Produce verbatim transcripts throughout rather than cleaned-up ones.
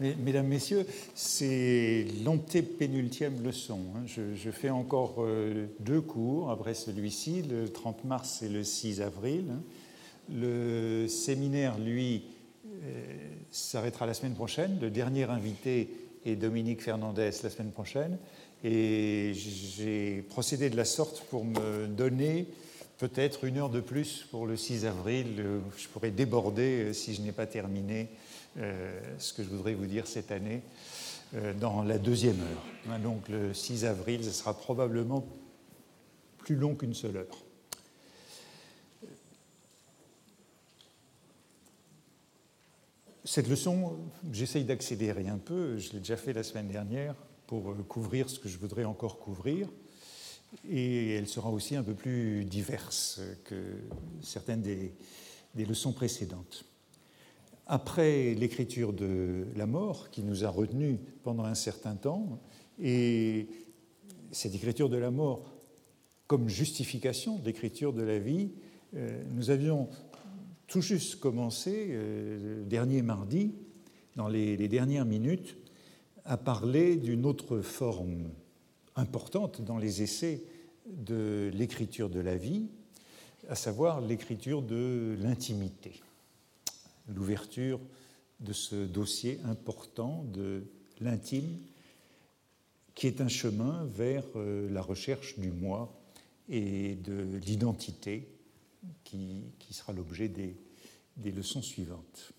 Mesdames, Messieurs, c'est l'antépénultième leçon. Je, je fais encore euh, deux cours après celui-ci, le trente mars et le six avril. Le séminaire, lui, euh, s'arrêtera la semaine prochaine. Le dernier invité est Dominique Fernandez la semaine prochaine. Et j'ai procédé de la sorte pour me donner peut-être une heure de plus pour le six avril. Je pourrais déborder si je n'ai pas terminé Euh, ce que je voudrais vous dire cette année euh, dans la deuxième heure. Donc le six avril, ce sera probablement plus long qu'une seule heure. Cette leçon, j'essaye d'accélérer un peu, je l'ai déjà fait la semaine dernière pour couvrir ce que je voudrais encore couvrir, et elle sera aussi un peu plus diverse que certaines des, des leçons précédentes. Après l'écriture de la mort, qui nous a retenus pendant un certain temps, et cette écriture de la mort comme justification de l'écriture de la vie, euh, nous avions tout juste commencé, euh, le dernier mardi, dans les, les dernières minutes, à parler d'une autre forme importante dans les essais de l'écriture de la vie, à savoir l'écriture de l'intimité. L'ouverture de ce dossier important de l'intime, qui est un chemin vers la recherche du moi et de l'identité, qui, qui sera l'objet des, des leçons suivantes.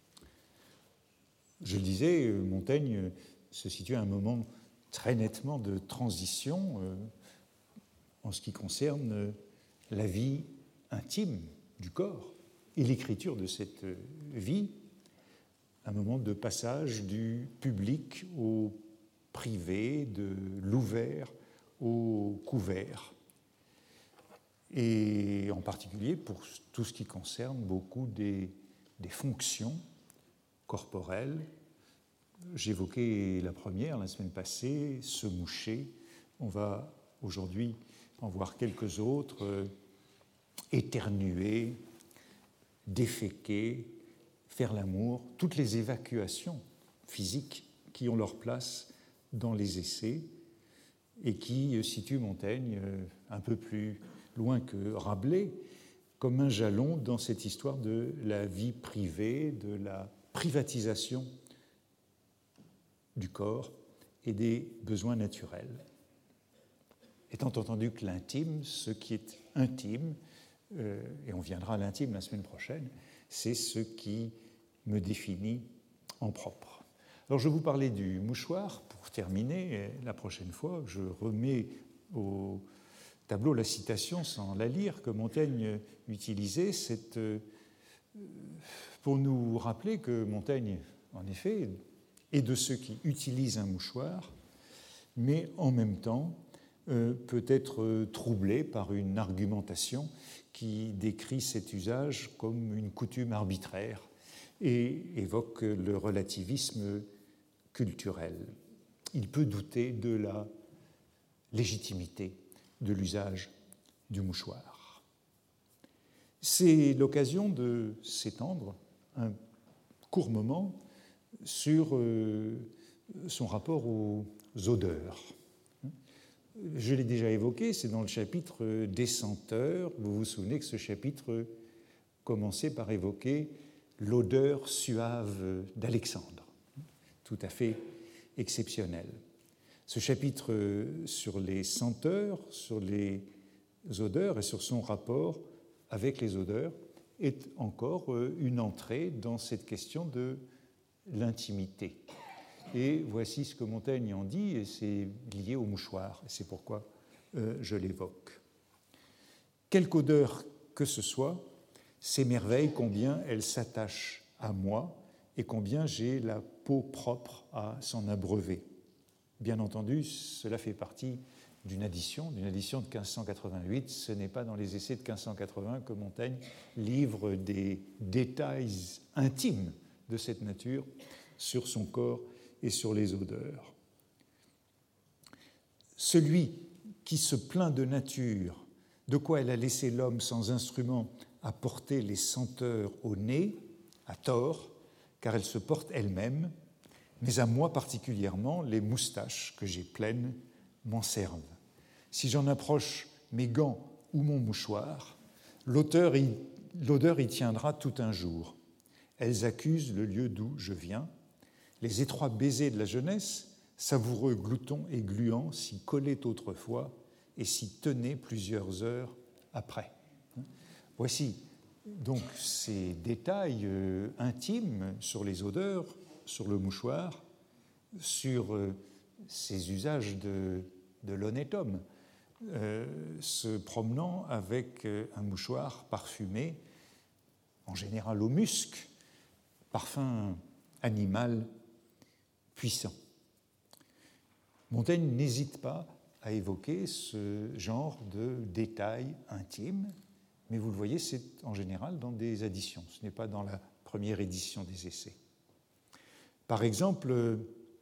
Je le disais, Montaigne se situe à un moment très nettement de transition euh, en ce qui concerne la vie intime du corps et l'écriture de cette vie, un moment de passage du public au privé, de l'ouvert au couvert, et en particulier pour tout ce qui concerne beaucoup des, des fonctions corporelles. J'évoquais la première la semaine passée, se moucher. On va aujourd'hui en voir quelques autres, euh, éternuer, déféquer, faire l'amour, toutes les évacuations physiques qui ont leur place dans les essais et qui situent Montaigne un peu plus loin que Rabelais comme un jalon dans cette histoire de la vie privée, de la privatisation du corps et des besoins naturels. Étant entendu que l'intime, ce qui est intime, Euh, et on viendra à l'intime la semaine prochaine, c'est ce qui me définit en propre. Alors je vais vous parler du mouchoir pour terminer. La prochaine fois, je remets au tableau la citation sans la lire que Montaigne utilisait, cette, euh, pour nous rappeler que Montaigne, en effet, est de ceux qui utilisent un mouchoir, mais en même temps euh, peut être troublé par une argumentation qui décrit cet usage comme une coutume arbitraire et évoque le relativisme culturel. Il peut douter de la légitimité de l'usage du mouchoir. C'est l'occasion de s'étendre un court moment sur son rapport aux odeurs. Je l'ai déjà évoqué, c'est dans le chapitre des senteurs. Vous vous souvenez que ce chapitre commençait par évoquer l'odeur suave d'Alexandre, tout à fait exceptionnelle. Ce chapitre sur les senteurs, sur les odeurs et sur son rapport avec les odeurs est encore une entrée dans cette question de l'intimité. Et voici ce que Montaigne en dit, et c'est lié au mouchoir, et c'est pourquoi euh, je l'évoque. Quelque odeur que ce soit, s'émerveille combien elle s'attache à moi et combien j'ai la peau propre à s'en abreuver. Bien entendu, cela fait partie d'une addition, d'une addition de quinze cent quatre-vingt-huit. Ce n'est pas dans les essais de quinze cent quatre-vingts que Montaigne livre des détails intimes de cette nature sur son corps et sur les odeurs. Celui qui se plaint de nature, de quoi elle a laissé l'homme sans instrument à porter les senteurs au nez, a tort, car elle se porte elle-même, mais à moi particulièrement, les moustaches que j'ai pleines m'en servent. Si j'en approche mes gants ou mon mouchoir, l'odeur y, l'odeur y tiendra tout un jour. Elles accusent le lieu d'où je viens. Les étroits baisers de la jeunesse, savoureux gloutons et gluants, s'y collaient autrefois et s'y tenaient plusieurs heures après. Voici donc ces détails euh, intimes sur les odeurs, sur le mouchoir, sur euh, ces usages de, de l'honnête homme, euh, se promenant avec euh, un mouchoir parfumé, en général au musc, parfum animal puissant. Montaigne n'hésite pas à évoquer ce genre de détails intimes, mais vous le voyez, c'est en général dans des additions, ce n'est pas dans la première édition des essais. Par exemple,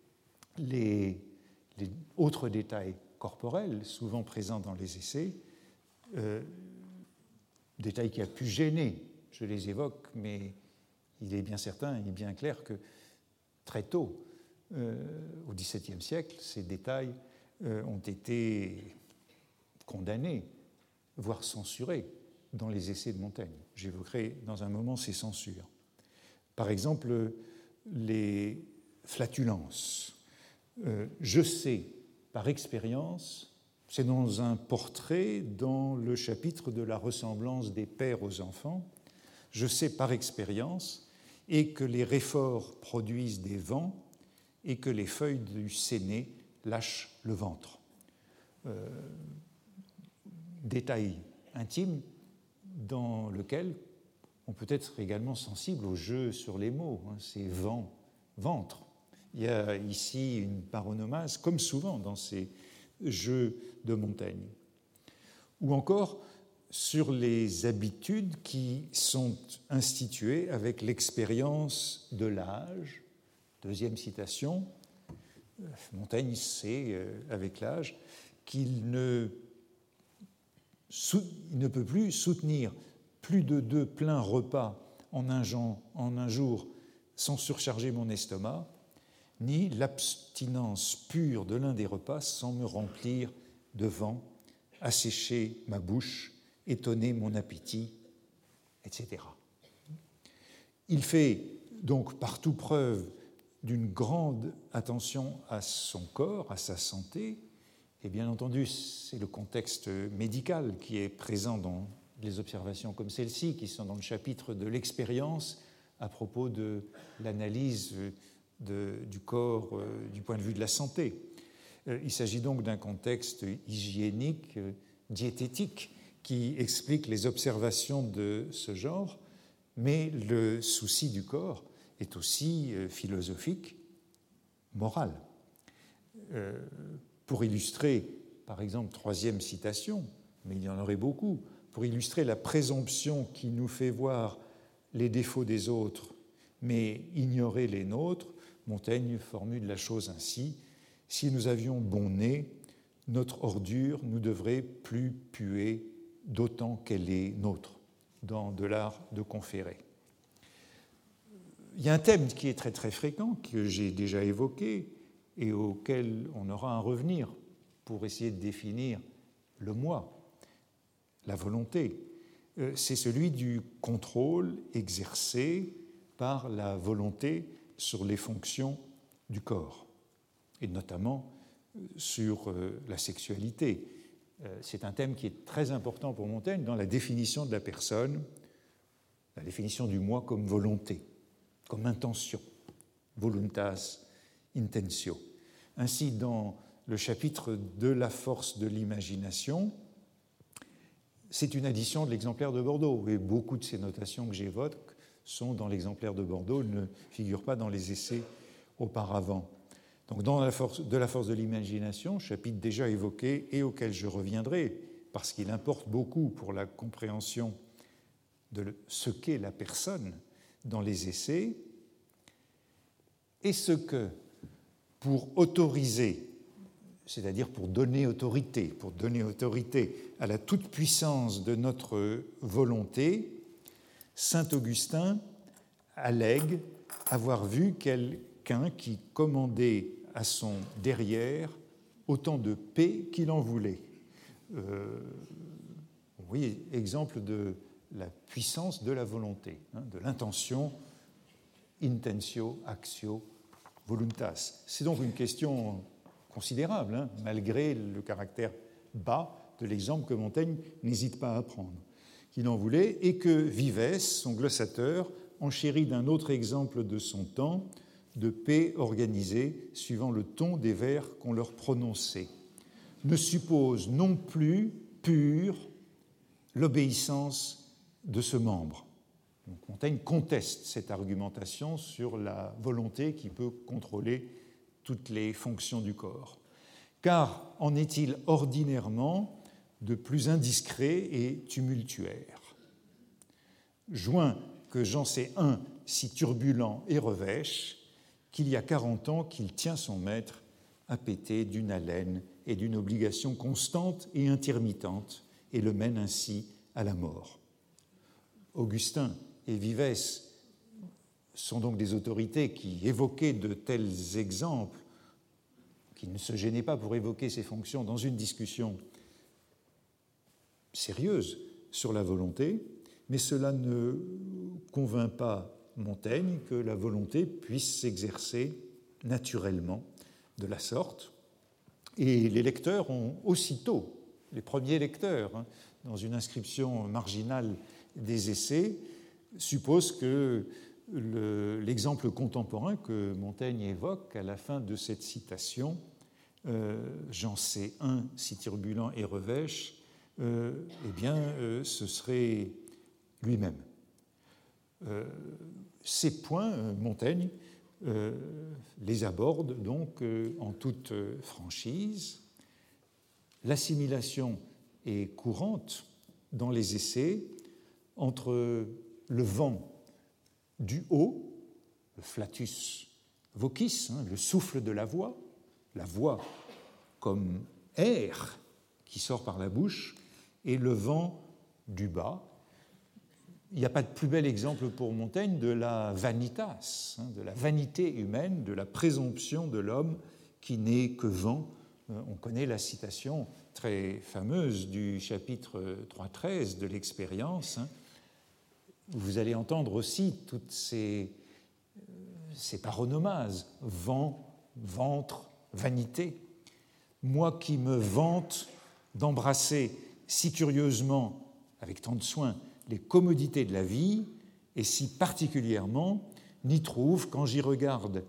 les, les autres détails corporels, souvent présents dans les essais, euh, détails qui a pu gêner, je les évoque, mais il est bien certain, il est bien clair que très tôt, euh, au dix-septième siècle, ces détails euh, ont été condamnés, voire censurés dans les essais de Montaigne. J'évoquerai dans un moment ces censures. Par exemple, les flatulences. Euh, je sais par expérience, c'est dans un portrait dans le chapitre de la ressemblance des pères aux enfants, je sais par expérience et que les réforts produisent des vents et que les feuilles du séné lâchent le ventre. Euh, détail intime dans lequel on peut être également sensible au jeu sur les mots, hein, ces vents, ventre. Il y a ici une paronomase, comme souvent dans ces jeux de Montaigne. Ou encore sur les habitudes qui sont instituées avec l'expérience de l'âge. Deuxième citation, Montaigne sait, avec l'âge, qu'il ne, il ne peut plus soutenir plus de deux pleins repas en un, genre, en un jour sans surcharger mon estomac, ni l'abstinence pure de l'un des repas sans me remplir de vent, assécher ma bouche, étonner mon appétit, et cetera. Il fait donc partout preuve d'une grande attention à son corps, à sa santé, et bien entendu, c'est le contexte médical qui est présent dans les observations comme celle-ci, qui sont dans le chapitre de l'expérience à propos de l'analyse de, du corps euh, du point de vue de la santé. Euh, il s'agit donc d'un contexte hygiénique, euh, diététique, qui explique les observations de ce genre, mais le souci du corps est aussi euh, philosophique, moral. Euh, pour illustrer, par exemple, troisième citation, mais il y en aurait beaucoup, pour illustrer la présomption qui nous fait voir les défauts des autres, mais ignorer les nôtres, Montaigne formule la chose ainsi: si nous avions bon nez, notre ordure nous devrait plus puer, d'autant qu'elle est nôtre, dans De l'art de conférer. Il y a un thème qui est très très fréquent, que j'ai déjà évoqué, et auquel on aura à revenir pour essayer de définir le moi, la volonté. C'est celui du contrôle exercé par la volonté sur les fonctions du corps, et notamment sur la sexualité. C'est un thème qui est très important pour Montaigne dans la définition de la personne, la définition du moi comme volonté, comme intention, voluntas intentio. Ainsi, dans le chapitre de la force de l'imagination, c'est une addition de l'exemplaire de Bordeaux, et beaucoup de ces notations que j'évoque sont dans l'exemplaire de Bordeaux, ne figurent pas dans les essais auparavant. Donc, dans la force, de la force de l'imagination, chapitre déjà évoqué et auquel je reviendrai, parce qu'il importe beaucoup pour la compréhension de ce qu'est la personne dans les essais, et ce que, pour autoriser, c'est-à-dire pour donner autorité, pour donner autorité à la toute-puissance de notre volonté, saint Augustin allègue avoir vu qu'elle qu'un qui commandait à son derrière autant de paix qu'il en voulait. Euh, oui, exemple de la puissance de la volonté, hein, de l'intention, intentio, actio, voluntas. C'est donc une question considérable, hein, malgré le caractère bas de l'exemple que Montaigne n'hésite pas à prendre, qu'il en voulait, et que Vives, son glossateur, enchérit d'un autre exemple de son temps, de paix organisée suivant le ton des vers qu'on leur prononçait, ne suppose non plus pure l'obéissance de ce membre. Donc, Montaigne conteste cette argumentation sur la volonté qui peut contrôler toutes les fonctions du corps. Car en est-il ordinairement de plus indiscret et tumultuaire? Joint que j'en sais un si turbulent et revêche qu'il y a quarante ans qu'il tient son maître à péter d'une haleine et d'une obligation constante et intermittente et le mène ainsi à la mort. Augustin et Vives sont donc des autorités qui évoquaient de tels exemples, qui ne se gênaient pas pour évoquer ces fonctions dans une discussion sérieuse sur la volonté, mais cela ne convainc pas Montaigne que la volonté puisse s'exercer naturellement de la sorte. Et les lecteurs ont aussitôt, les premiers lecteurs, hein, dans une inscription marginale des essais, supposent que le, l'exemple contemporain que Montaigne évoque à la fin de cette citation, euh, j'en sais un si turbulent et revêche, euh, eh bien, euh, ce serait lui-même. Euh, ces points, euh, Montaigne euh, les aborde donc euh, en toute franchise. L'assimilation est courante dans les essais entre le vent du haut, le flatus vocis, hein, le souffle de la voix, la voix comme air qui sort par la bouche, et le vent du bas. Il n'y a pas de plus bel exemple pour Montaigne de la vanitas, hein, de la vanité humaine, de la présomption de l'homme qui n'est que vent. On connaît la citation très fameuse du chapitre trois treize de l'Expérience. Hein. Vous allez entendre aussi toutes ces, ces paronomases, vent, ventre, vanité. Moi qui me vante d'embrasser si curieusement, avec tant de soin, les commodités de la vie, et si particulièrement n'y trouve, quand j'y regarde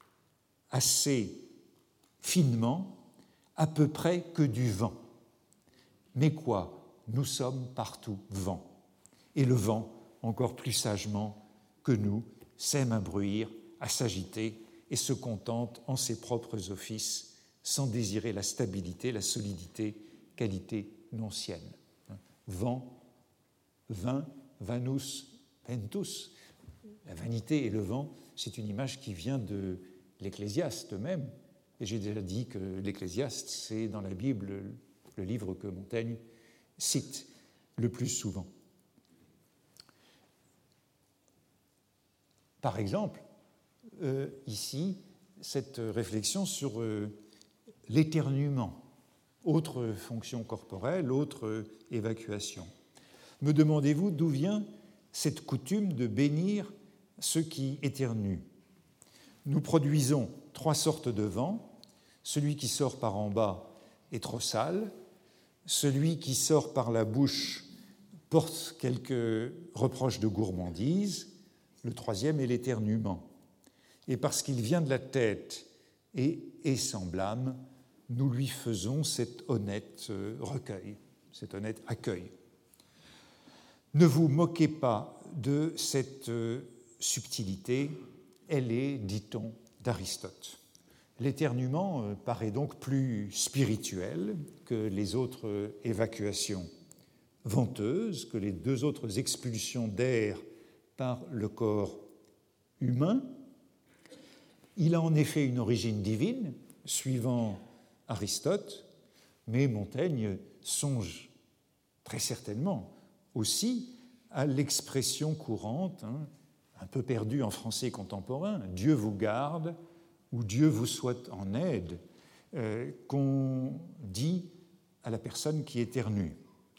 assez finement, à peu près que du vent. Mais quoi, nous sommes partout vent. Et le vent, encore plus sagement que nous, s'aime à bruire, à s'agiter, et se contente en ses propres offices, sans désirer la stabilité, la solidité, qualité non sienne. Vent, vin, vanus, ventus. La vanité et le vent, c'est une image qui vient de l'Ecclésiaste même. Et j'ai déjà dit que l'Ecclésiaste, c'est dans la Bible le livre que Montaigne cite le plus souvent. Par exemple, euh, ici, cette réflexion sur euh, l'éternuement, autre fonction corporelle, autre évacuation. Me demandez-vous d'où vient cette coutume de bénir ceux qui éternuent? Nous produisons trois sortes de vent. Celui qui sort par en bas est trop sale. Celui qui sort par la bouche porte quelques reproches de gourmandise. Le troisième est l'éternuement. Et parce qu'il vient de la tête et est sans blâme, nous lui faisons cet honnête recueil, cet honnête accueil. Ne vous moquez pas de cette subtilité, elle est, dit-on, d'Aristote. L'éternuement paraît donc plus spirituel que les autres évacuations venteuses, que les deux autres expulsions d'air par le corps humain. Il a en effet une origine divine, suivant Aristote, mais Montaigne songe très certainement aussi à l'expression courante, hein, un peu perdue en français contemporain, « Dieu vous garde », ou Dieu vous soit en aide, euh, qu'on dit à la personne qui éternue.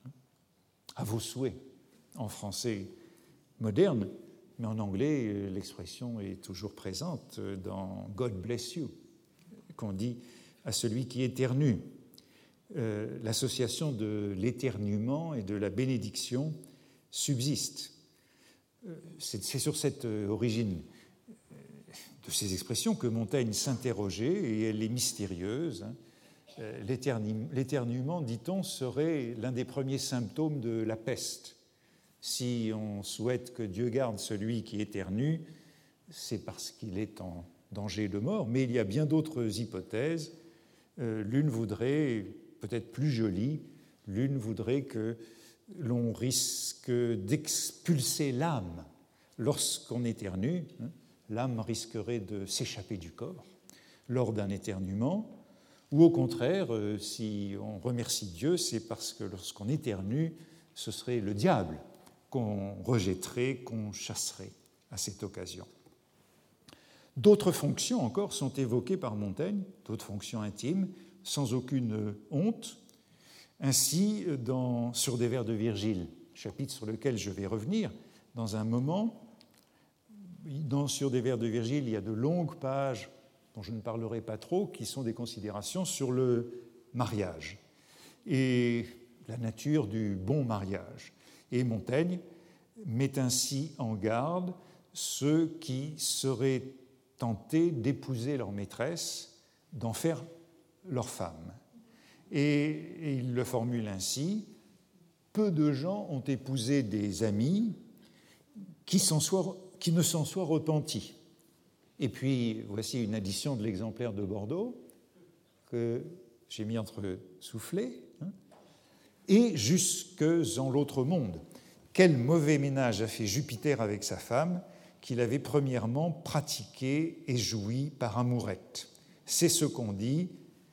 À vos souhaits, en français moderne, mais en anglais, l'expression est toujours présente dans God bless you, qu'on dit à celui qui éternue. Euh, l'association de l'éternuement et de la bénédiction subsiste. Euh, c'est, c'est sur cette origine de ces expressions que Montaigne s'interrogeait, et elle est mystérieuse. Hein. Euh, l'éternu, l'éternuement, dit-on, serait l'un des premiers symptômes de la peste. Si on souhaite que Dieu garde celui qui éternue, c'est parce qu'il est en danger de mort, mais il y a bien d'autres hypothèses. Euh, l'une voudrait, peut-être plus jolie, l'une voudrait que l'on risque d'expulser l'âme lorsqu'on éternue. Hein, l'âme risquerait de s'échapper du corps lors d'un éternuement, ou au contraire, euh, si on remercie Dieu, c'est parce que lorsqu'on éternue, ce serait le diable qu'on rejetterait, qu'on chasserait à cette occasion. D'autres fonctions encore sont évoquées par Montaigne, d'autres fonctions intimes, sans aucune honte. Ainsi, dans Sur des vers de Virgile, chapitre sur lequel je vais revenir dans un moment, dans Sur des vers de Virgile, il y a de longues pages dont je ne parlerai pas trop, qui sont des considérations sur le mariage et la nature du bon mariage. Et Montaigne met ainsi en garde ceux qui seraient tentés d'épouser leur maîtresse, d'en faire leur femme. Et, et il le formule ainsi: peu de gens ont épousé des amis qui, s'en soient, qui ne s'en soient repentis. Et puis, voici une addition de l'exemplaire de Bordeaux que j'ai mis entre soufflets. Hein, et jusque en l'autre monde. Quel mauvais ménage a fait Jupiter avec sa femme, qu'il avait premièrement pratiqué et joui par amourette. C'est ce qu'on dit,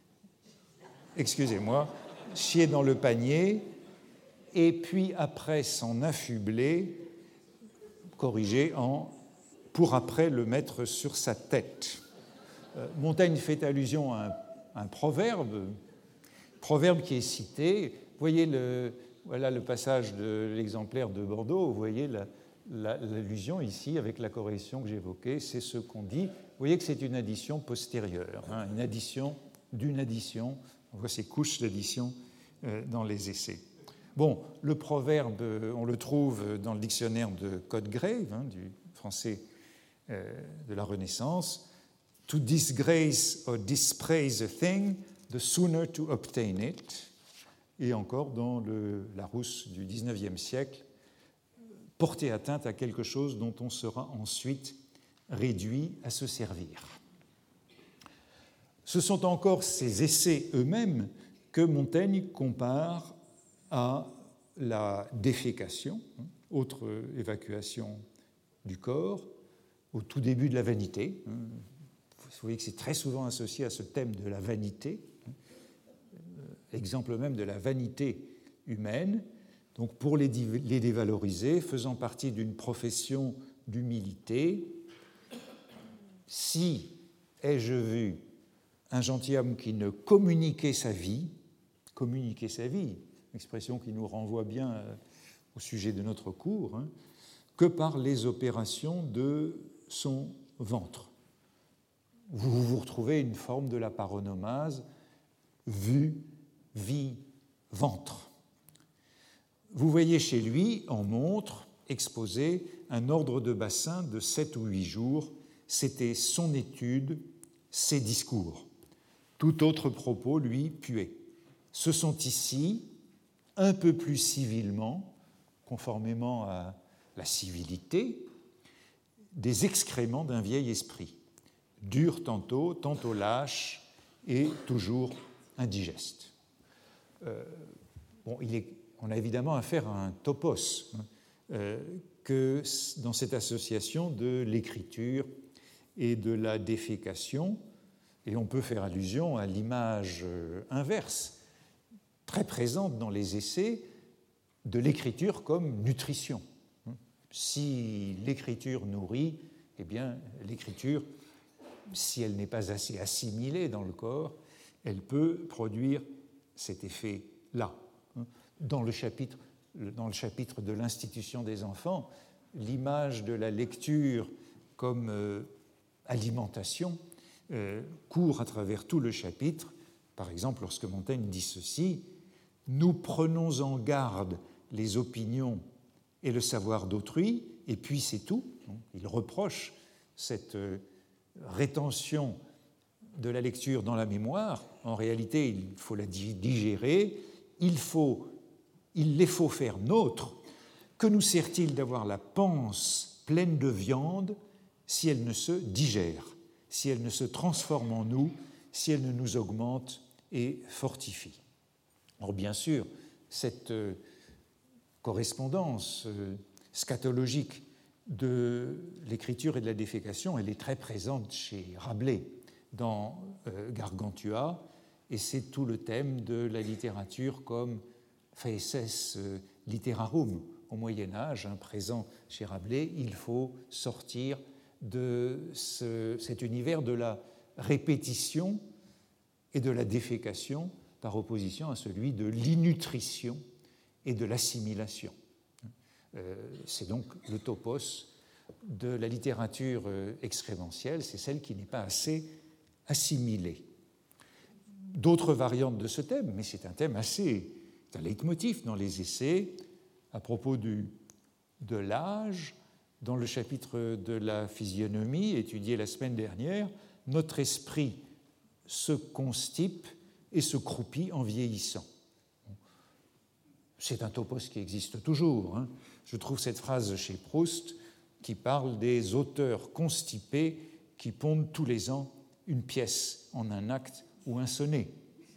excusez-moi, chier dans le panier, et puis après s'en affubler, corrigé en pour après le mettre sur sa tête. Euh, Montaigne fait allusion à un, un proverbe, proverbe qui est cité. Vous voyez le, voilà le passage de l'exemplaire de Bordeaux, vous voyez la, la, l'allusion ici avec la correction que j'évoquais, c'est ce qu'on dit. Vous voyez que c'est une addition postérieure, hein, une addition d'une addition. On voit ces couches d'addition euh, dans les essais. Bon, le proverbe, on le trouve dans le dictionnaire de Codegrave, hein, du français euh, de la Renaissance. To disgrace or dispraise a thing, the sooner to obtain it. Et encore dans le Larousse du dix-neuvième siècle, porter atteinte à quelque chose dont on sera ensuite réduit à se servir. Ce sont encore ces essais eux-mêmes que Montaigne compare à la défécation, autre évacuation du corps, au tout début de la vanité. Vous voyez que c'est très souvent associé à ce thème de la vanité, exemple même de la vanité humaine, donc pour les dévaloriser, faisant partie d'une profession d'humilité. Si ai-je vu un gentilhomme qui ne communiquait sa vie, communiquer sa vie, expression qui nous renvoie bien au sujet de notre cours, hein, que par les opérations de son ventre. Vous vous retrouvez une forme de la paronomase, vue, vie, ventre. Vous voyez chez lui, en montre, exposé un ordre de bassin de sept ou huit jours. C'était son étude, ses discours. Tout autre propos, lui, puait. Ce sont ici, un peu plus civilement, conformément à la civilité, des excréments d'un vieil esprit, dur tantôt, tantôt lâche et toujours indigeste. Euh, bon, il est, on a évidemment affaire à un topos, hein, euh, que dans cette association de l'écriture et de la défécation, et on peut faire allusion à l'image inverse, très présente dans les essais, de l'écriture comme nutrition. Si l'écriture nourrit, eh bien l'écriture si elle n'est pas assez assimilée dans le corps, elle peut produire cet effet-là. Dans le chapitre, dans le chapitre de l'institution des enfants, l'image de la lecture comme euh, alimentation euh, court à travers tout le chapitre. Par exemple, lorsque Montaigne dit ceci, « Nous prenons en garde les opinions et le savoir d'autrui, et puis c'est tout. » Il reproche cette euh, rétention de la lecture dans la mémoire. En réalité, il faut la digérer, il, faut, il les faut faire nôtres. Que nous sert-il d'avoir la panse pleine de viande si elle ne se digère, si elle ne se transforme en nous, si elle ne nous augmente et fortifie? Or, bien sûr, cette euh, correspondance euh, scatologique de l'écriture et de la défécation, elle est très présente chez Rabelais dans euh, Gargantua, et c'est tout le thème de la littérature comme faeces literarum au Moyen-Âge, hein, présent chez Rabelais. Il faut sortir de ce, cet univers de la répétition et de la défécation par opposition à celui de l'innutrition et de l'assimilation. Euh, c'est donc le topos de la littérature euh, excrémentielle, c'est celle qui n'est pas assez assimilée. D'autres variantes de ce thème, mais c'est un thème assez, c'est un leitmotiv dans les essais, à propos du, de l'âge, dans le chapitre de la physionomie étudié la semaine dernière, notre esprit se constipe et se croupit en vieillissant. C'est un topos qui existe toujours. Hein. Je trouve cette phrase chez Proust qui parle des auteurs constipés qui pondent tous les ans une pièce en un acte ou un sonnet.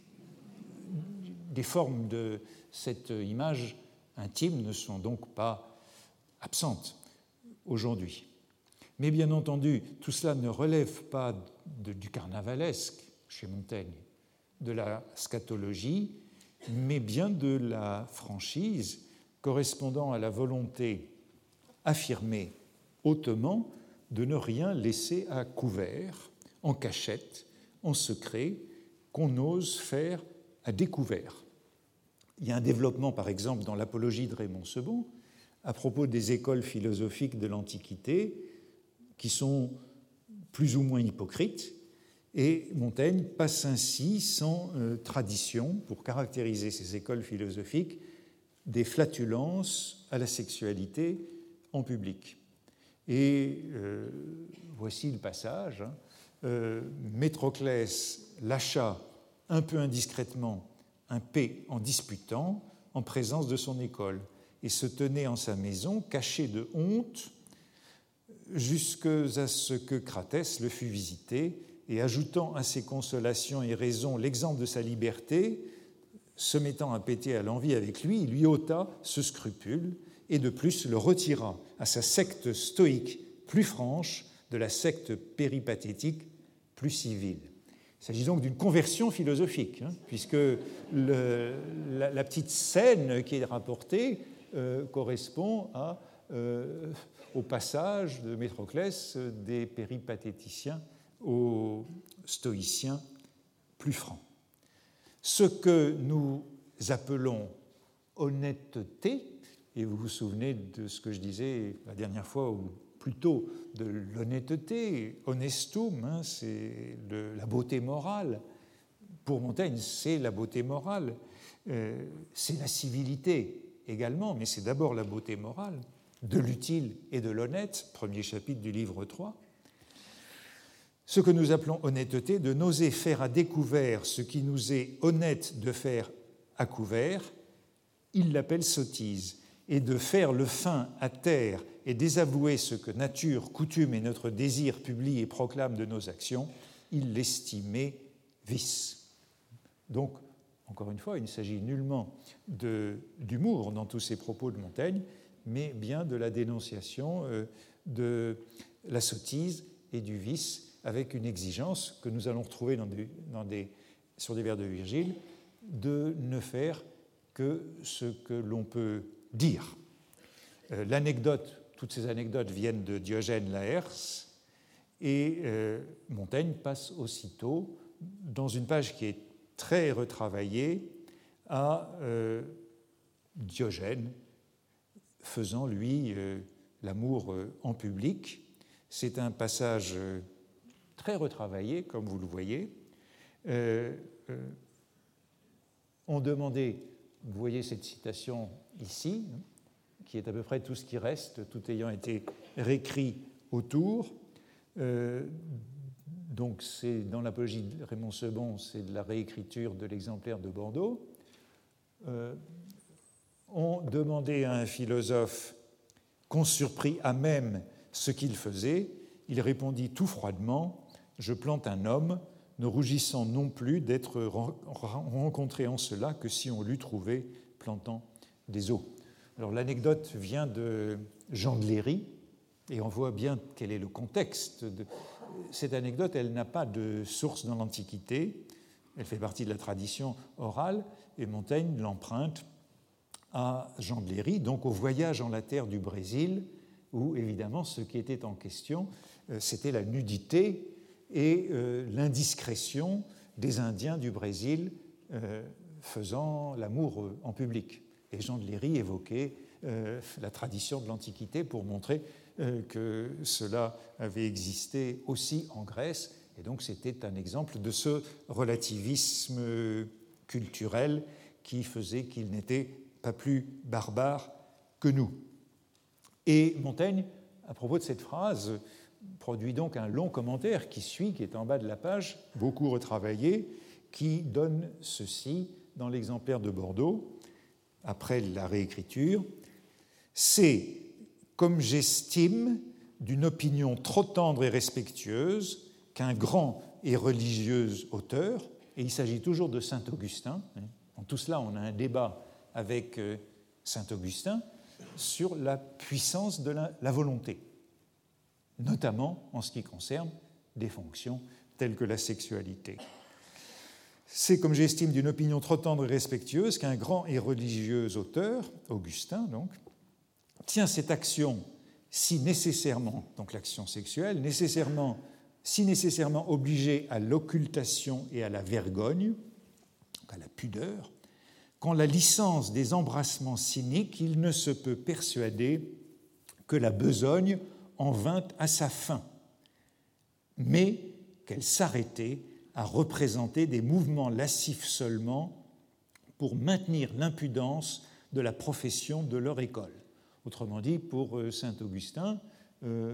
Des formes de cette image intime ne sont donc pas absentes aujourd'hui. Mais bien entendu, tout cela ne relève pas de, du carnavalesque chez Montaigne, de la scatologie, mais bien de la franchise correspondant à la volonté affirmée hautement de ne rien laisser à couvert, en cachette, en secret, qu'on ose faire à découvert. Il y a un développement, par exemple, dans l'Apologie de Raymond Sebond, à propos des écoles philosophiques de l'Antiquité, qui sont plus ou moins hypocrites, et Montaigne passe ainsi sans euh, tradition, pour caractériser ces écoles philosophiques, des flatulences à la sexualité en public. Et euh, voici le passage. Hein. Euh, Métroclès lâcha un peu indiscrètement un P en disputant en présence de son école et se tenait en sa maison caché de honte jusqu'à ce que Cratès le fût visité et ajoutant à ses consolations et raisons l'exemple de sa liberté, se mettant à péter à l'envie avec lui, il lui ôta ce scrupule et de plus le retira à sa secte stoïque plus franche de la secte péripathétique plus civile. Il s'agit donc d'une conversion philosophique, hein, puisque le, la, la petite scène qui est rapportée euh, correspond à, euh, au passage de Métroclès des péripatéticiens aux stoïciens plus francs. Ce que nous appelons honnêteté, et vous vous souvenez de ce que je disais la dernière fois, ou plutôt de l'honnêteté, honestum, hein, c'est le, la beauté morale. Pour Montaigne, c'est la beauté morale, euh, c'est la civilité également, mais c'est d'abord la beauté morale, de l'utile et de l'honnête, premier chapitre du livre trois. Ce que nous appelons honnêteté, de n'oser faire à découvert ce qui nous est honnête de faire à couvert, il l'appelle sottise, et de faire le fin à terre et désavouer ce que nature, coutume et notre désir publient et proclament de nos actions, il l'estimait vice. Donc, encore une fois, il ne s'agit nullement de, d'humour dans tous ces propos de Montaigne, mais bien de la dénonciation euh, de la sottise et du vice, avec une exigence que nous allons retrouver dans des, dans des, sur des vers de Virgile, de ne faire que ce que l'on peut dire. Euh, l'anecdote, toutes ces anecdotes viennent de Diogène Laërce, Et euh, Montaigne passe aussitôt, dans une page qui est très retravaillée, à euh, Diogène, faisant, lui, euh, l'amour euh, en public. C'est un passage euh, très retravaillé, comme vous le voyez. Euh, euh, on demandait, vous voyez cette citation ici, hein, qui est à peu près tout ce qui reste, tout ayant été réécrit autour. Euh, donc c'est dans l'apologie de Raymond Sebon, c'est de la réécriture de l'exemplaire de Bordeaux. Euh, on demandait à un philosophe qu'on surprit à même ce qu'il faisait. Il répondit tout froidement « Je plante un homme, ne rougissant non plus d'être rencontré en cela que si on l'eût trouvé plantant des eaux. » Alors l'anecdote vient de Jean de Léry, et on voit bien quel est le contexte. De... Cette anecdote, elle n'a pas de source dans l'Antiquité, elle fait partie de la tradition orale, et Montaigne l'emprunte à Jean de Léry, donc au voyage en la terre du Brésil, où évidemment ce qui était en question, c'était la nudité et euh, l'indiscrétion des Indiens du Brésil euh, faisant l'amour en public. Et Jean de Léry évoquait euh, la tradition de l'Antiquité pour montrer euh, que cela avait existé aussi en Grèce. Et donc c'était un exemple de ce relativisme culturel qui faisait qu'il n'était pas plus barbare que nous. Et Montaigne, à propos de cette phrase, produit donc un long commentaire qui suit, qui est en bas de la page, beaucoup retravaillé, qui donne ceci dans l'exemplaire de Bordeaux, après la réécriture. « C'est, comme j'estime, d'une opinion trop tendre et respectueuse qu'un grand et religieux auteur, et il s'agit toujours de saint Augustin, en tout cela on a un débat avec saint Augustin, sur la puissance de la, la volonté, notamment en ce qui concerne des fonctions telles que la sexualité. C'est, comme j'estime, d'une opinion trop tendre et respectueuse qu'un grand et religieux auteur, Augustin donc, tient cette action si nécessairement, donc l'action sexuelle, nécessairement, si nécessairement obligée à l'occultation et à la vergogne, donc à la pudeur, qu'en la licence des embrassements cyniques, il ne se peut persuader que la besogne en vint à sa fin, mais qu'elle s'arrêtait à représenter des mouvements lascifs seulement pour maintenir l'impudence de la profession de leur école. Autrement dit, pour saint Augustin, euh,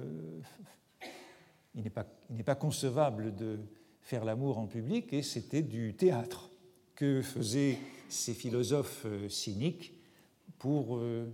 il n'est pas, il n'est pas concevable de faire l'amour en public, et c'était du théâtre que faisaient ces philosophes cyniques pour euh,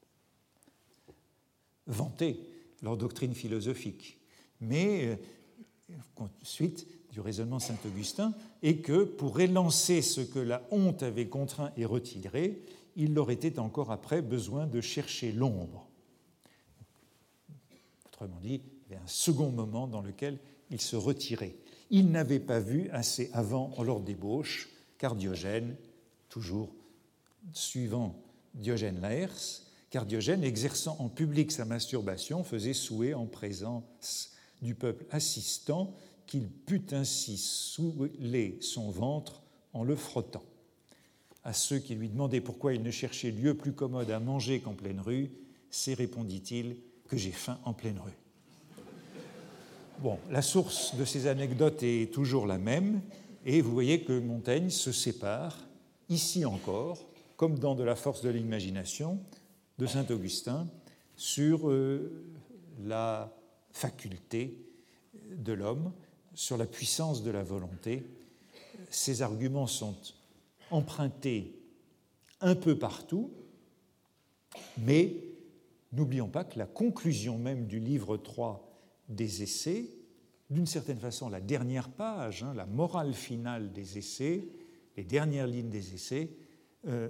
vanter leur doctrine philosophique. Mais euh, suite du raisonnement de saint Augustin, et que pour élancer ce que la honte avait contraint et retiré, il leur était encore après besoin de chercher l'ombre. Autrement dit, il y avait un second moment dans lequel il se retirait. Il n'avait pas vu assez avant en leur débauche, car Diogène, toujours suivant Diogène Laërce, car Diogène, exerçant en public sa masturbation, faisait souhaiter en présence du peuple assistant qu'il pût ainsi souler son ventre en le frottant. À ceux qui lui demandaient pourquoi il ne cherchait lieu plus commode à manger qu'en pleine rue, c'est, répondit-il, que j'ai faim en pleine rue. Bon, la source de ces anecdotes est toujours la même, et vous voyez que Montaigne se sépare, ici encore, comme dans De la force de l'imagination, de saint Augustin, sur euh, la faculté de l'homme, sur la puissance de la volonté. Ces arguments sont empruntés un peu partout, mais n'oublions pas que la conclusion même du livre trois des Essais, d'une certaine façon la dernière page, hein, la morale finale des Essais, les dernières lignes des Essais, euh,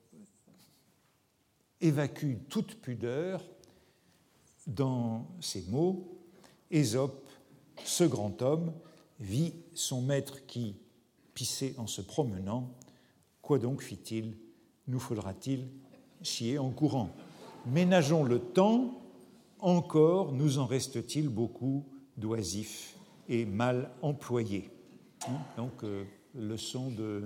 évacue toute pudeur dans ces mots. Ésope, ce grand homme, vit son maître qui pissait en se promenant. Quoi donc fit-il? Nous faudra-t-il chier en courant? Ménageons le temps, encore nous en reste-t-il beaucoup d'oisif et mal employé. Donc, euh, leçon de,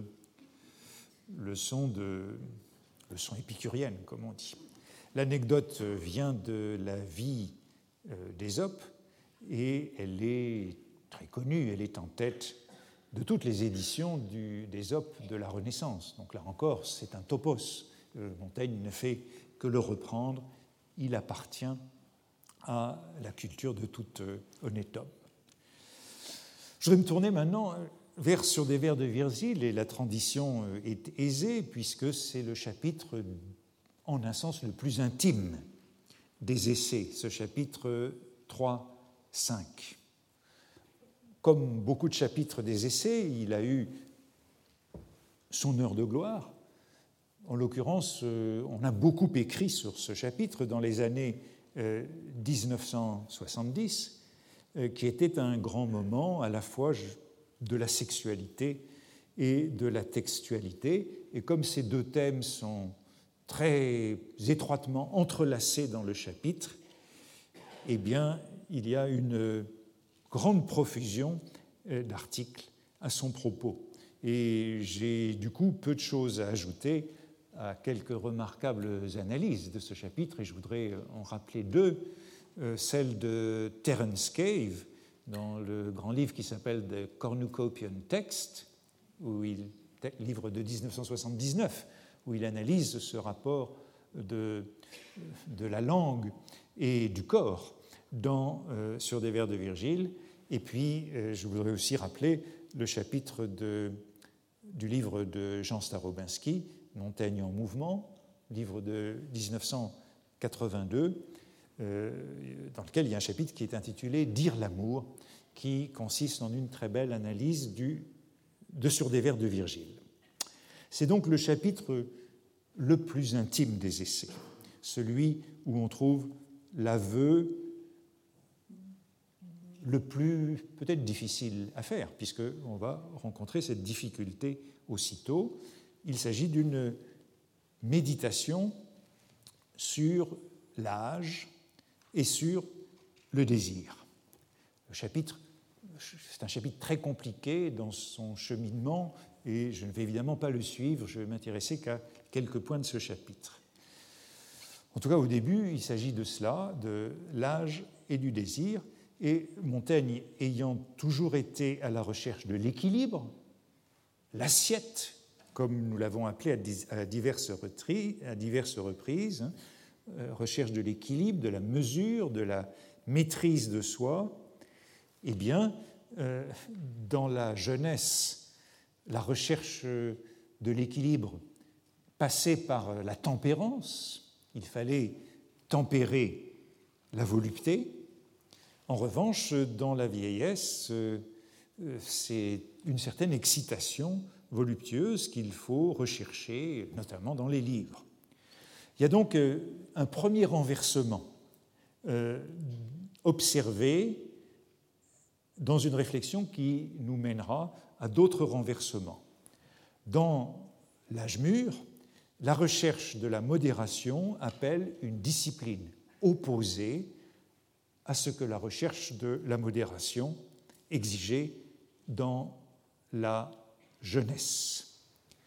leçon de, leçon épicurienne, comme on dit. L'anecdote vient de la vie euh, d'Ésope et elle est très connue, elle est en tête de toutes les éditions du, d'Ésope de la Renaissance. Donc là encore, c'est un topos. Euh, Montaigne ne fait que le reprendre. Il appartient à la culture de tout euh, honnête homme. Je vais me tourner maintenant vers Sur des vers de Virgile, et la transition est aisée puisque c'est le chapitre, en un sens, le plus intime des essais, ce chapitre trois cinq. Comme beaucoup de chapitres des essais, il a eu son heure de gloire. En l'occurrence, on a beaucoup écrit sur ce chapitre dans les années dix-neuf cent soixante-dix, qui était un grand moment à la fois de la sexualité et de la textualité. Et comme ces deux thèmes sont très étroitement entrelacés dans le chapitre, eh bien, il y a une grande profusion d'articles à son propos. Et j'ai du coup peu de choses à ajouter à quelques remarquables analyses de ce chapitre, et je voudrais en rappeler deux. Euh, celle de Terence Cave, dans le grand livre qui s'appelle The Cornucopian Text, où il, livre de dix-neuf cent soixante-dix-neuf, où il analyse ce rapport de, de la langue et du corps dans, euh, sur des vers de Virgile. Et puis, euh, je voudrais aussi rappeler le chapitre de, du livre de Jean Starobinski, Montaigne en mouvement, livre de dix-neuf cent quatre-vingt-deux, euh, dans lequel il y a un chapitre qui est intitulé « Dire l'amour », qui consiste en une très belle analyse du, de Sur des vers de Virgile. C'est donc le chapitre le plus intime des essais, celui où on trouve l'aveu le plus peut-être difficile à faire, puisqu'on va rencontrer cette difficulté aussitôt. Il s'agit d'une méditation sur l'âge et sur le désir. Le chapitre, c'est un chapitre très compliqué dans son cheminement et je ne vais évidemment pas le suivre, je vais m'intéresser qu'à quelques points de ce chapitre. En tout cas, au début, il s'agit de cela, de l'âge et du désir, et Montaigne ayant toujours été à la recherche de l'équilibre, l'assiette, comme nous l'avons appelé à diverses reprises, hein, recherche de l'équilibre, de la mesure, de la maîtrise de soi, eh bien, euh, dans la jeunesse, la recherche de l'équilibre passait par la tempérance, il fallait tempérer la volupté. En revanche, dans la vieillesse, euh, c'est une certaine excitation voluptueuse qu'il faut rechercher, notamment dans les livres. Il y a donc un premier renversement euh, observé dans une réflexion qui nous mènera à d'autres renversements. Dans l'âge mûr, la recherche de la modération appelle une discipline opposée à ce que la recherche de la modération exigeait dans la jeunesse.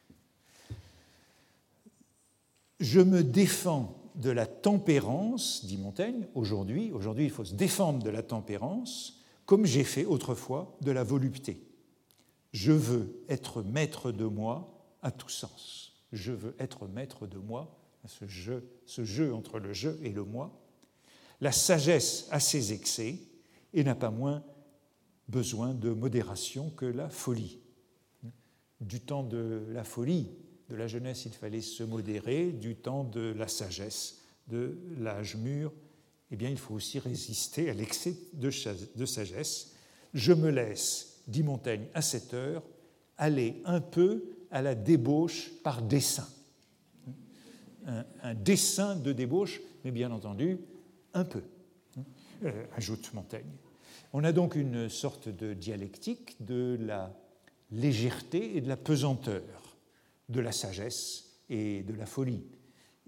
Je me défends de la tempérance, dit Montaigne, aujourd'hui. Aujourd'hui, il faut se défendre de la tempérance, comme j'ai fait autrefois de la volupté. Je veux être maître de moi à tout sens. Je veux être maître de moi, ce jeu, ce jeu entre le je et le moi. La sagesse a ses excès et n'a pas moins besoin de modération que la folie. Du temps de la folie, de la jeunesse, il fallait se modérer. Du temps de la sagesse, de l'âge mûr, eh bien, il faut aussi résister à l'excès de sagesse. Je me laisse, dit Montaigne à cette heure, aller un peu à la débauche par dessein. Un, un dessein de débauche, mais bien entendu, un peu, euh, ajoute Montaigne. On a donc une sorte de dialectique de la légèreté et de la pesanteur, de la sagesse et de la folie.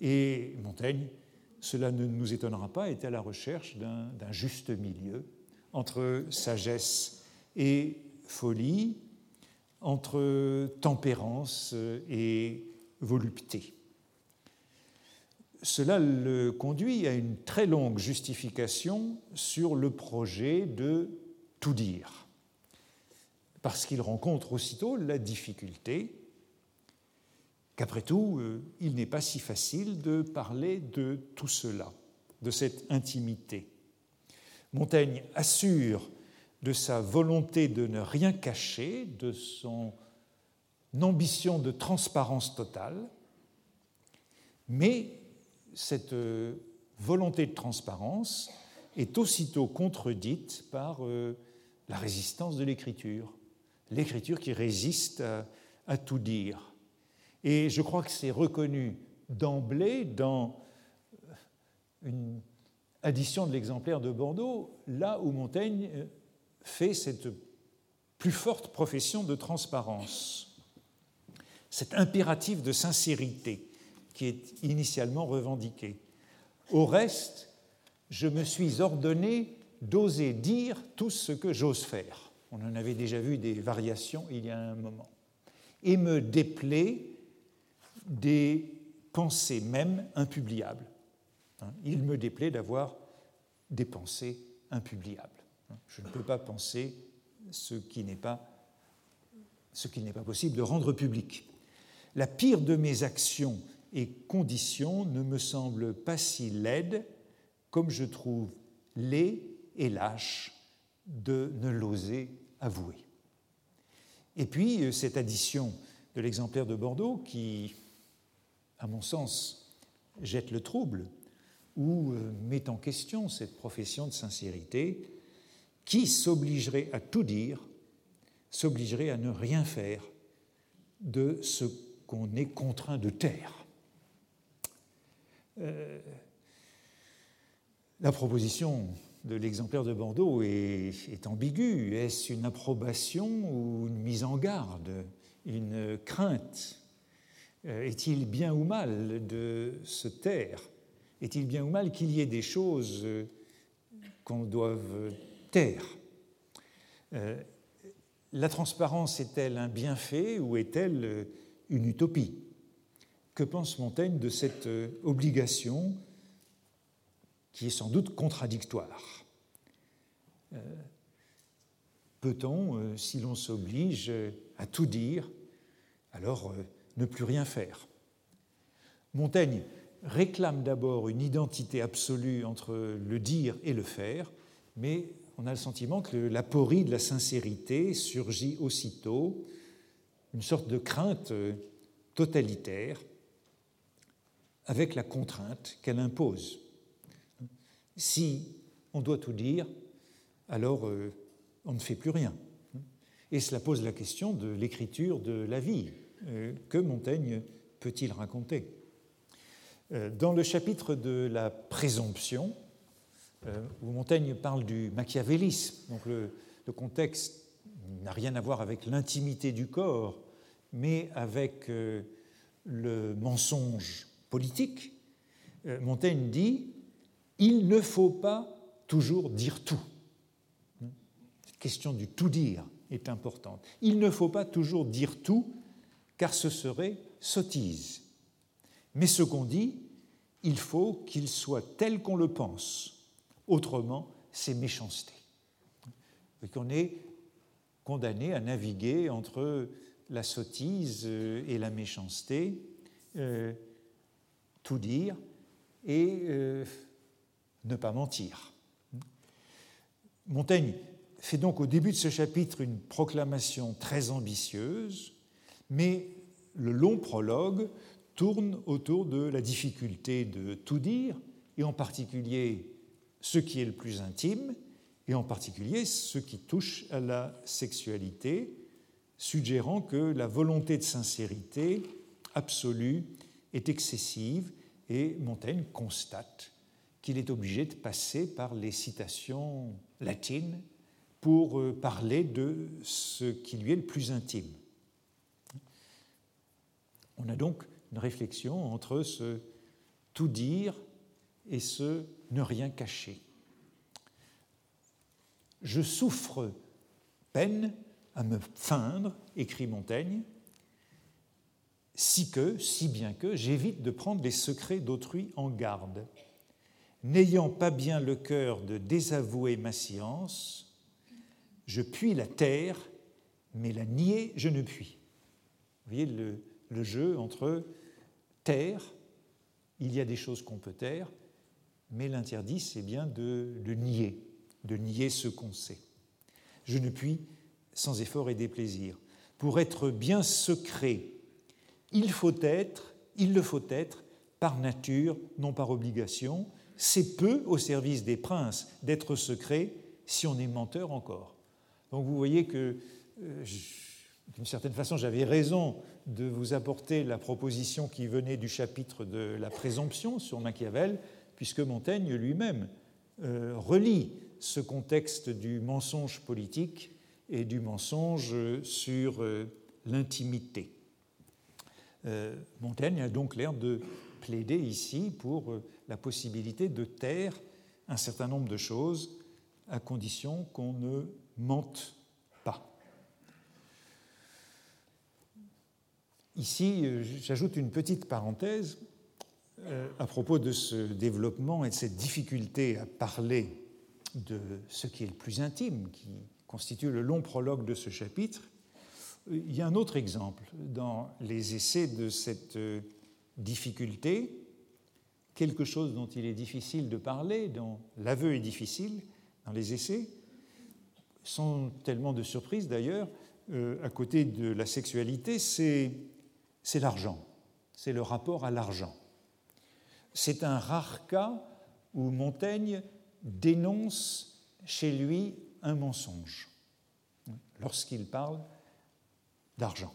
Et Montaigne, cela ne nous étonnera pas, est à la recherche d'un, d'un juste milieu entre sagesse et folie, entre tempérance et volupté. Cela le conduit à une très longue justification sur le projet de tout dire, parce qu'il rencontre aussitôt la difficulté qu'après tout, il n'est pas si facile de parler de tout cela, de cette intimité. Montaigne assure de sa volonté de ne rien cacher, de son ambition de transparence totale, mais cette volonté de transparence est aussitôt contredite par euh, la résistance de l'écriture, l'écriture qui résiste à, à tout dire. Et je crois que c'est reconnu d'emblée dans une addition de l'exemplaire de Bordeaux, là où Montaigne fait cette plus forte profession de transparence, cet impératif de sincérité qui est initialement revendiqué. Au reste, je me suis ordonné d'oser dire tout ce que j'ose faire. On en avait déjà vu des variations il y a un moment. Et me déplaît des pensées même impubliables. Il me déplaît d'avoir des pensées impubliables. Je ne peux pas penser ce qui n'est pas, ce qu'il n'est pas possible de rendre public. La pire de mes actions et conditions ne me semble pas si laide comme je trouve laid et lâche de ne l'oser avouer. Et puis, cette addition de l'exemplaire de Bordeaux qui, à mon sens, jette le trouble ou met en question cette profession de sincérité, qui s'obligerait à tout dire, s'obligerait à ne rien faire de ce qu'on est contraint de taire. Euh, la proposition de l'exemplaire de Bordeaux est, est ambiguë. Est-ce une approbation ou une mise en garde, une crainte? euh, Est-il bien ou mal de se taire? Est-il bien ou mal qu'il y ait des choses qu'on doive taire? euh, La transparence est-elle un bienfait ou est-elle une utopie? Que pense Montaigne de cette obligation qui est sans doute contradictoire? euh, Peut-on, euh, si l'on s'oblige à tout dire, alors euh, ne plus rien faire? Montaigne réclame d'abord une identité absolue entre le dire et le faire, mais on a le sentiment que l'aporie de la sincérité surgit aussitôt, une sorte de crainte totalitaire, avec la contrainte qu'elle impose. Si on doit tout dire, alors euh, on ne fait plus rien. Et cela pose la question de l'écriture de la vie. Euh, que Montaigne peut-il raconter? euh, Dans le chapitre de la présomption, euh, où Montaigne parle du machiavélisme, donc le, le contexte n'a rien à voir avec l'intimité du corps, mais avec euh, le mensonge politique, euh, Montaigne dit « Il ne faut pas toujours dire tout ». Cette question du tout dire est importante. Il ne faut pas toujours dire tout, car ce serait sottise. Mais ce qu'on dit, il faut qu'il soit tel qu'on le pense. Autrement, c'est méchanceté. Et qu'on est condamné à naviguer entre la sottise et la méchanceté, euh, tout dire et euh, ne pas mentir. Montaigne fait donc au début de ce chapitre une proclamation très ambitieuse, mais le long prologue tourne autour de la difficulté de tout dire, et en particulier ce qui est le plus intime, et en particulier ce qui touche à la sexualité, suggérant que la volonté de sincérité absolue est excessive, et Montaigne constate qu'il est obligé de passer par les citations latines pour parler de ce qui lui est le plus intime. On a donc une réflexion entre ce tout dire et ce ne rien cacher. Je souffre peine à me feindre, écrit Montaigne, si que, si bien que, j'évite de prendre les secrets d'autrui en garde. N'ayant pas bien le cœur de désavouer ma science, je puis la taire, mais la nier, je ne puis. Vous voyez le, le jeu entre taire, il y a des choses qu'on peut taire, mais l'interdit, c'est bien de le nier, de nier ce qu'on sait. Je ne puis, sans effort et déplaisir. Pour être bien secret, il faut être, il le faut être, par nature, non par obligation. C'est peu au service des princes d'être secret si on est menteur encore. Donc vous voyez que, euh, d'une certaine façon, j'avais raison de vous apporter la proposition qui venait du chapitre de la présomption sur Machiavel, puisque Montaigne lui-même euh, relie ce contexte du mensonge politique et du mensonge sur euh, l'intimité. Euh, Montaigne a donc l'air de plaider ici pour euh, la possibilité de taire un certain nombre de choses à condition qu'on ne mente pas. Ici, euh, j'ajoute une petite parenthèse euh, à propos de ce développement et de cette difficulté à parler de ce qui est le plus intime, qui constitue le long prologue de ce chapitre. Il y a un autre exemple dans les essais de cette difficulté, quelque chose dont il est difficile de parler, dont l'aveu est difficile dans les essais, sans tellement de surprise d'ailleurs, euh, à côté de la sexualité, c'est, c'est l'argent, c'est le rapport à l'argent. C'est un rare cas où Montaigne dénonce chez lui un mensonge lorsqu'il parle d'argent.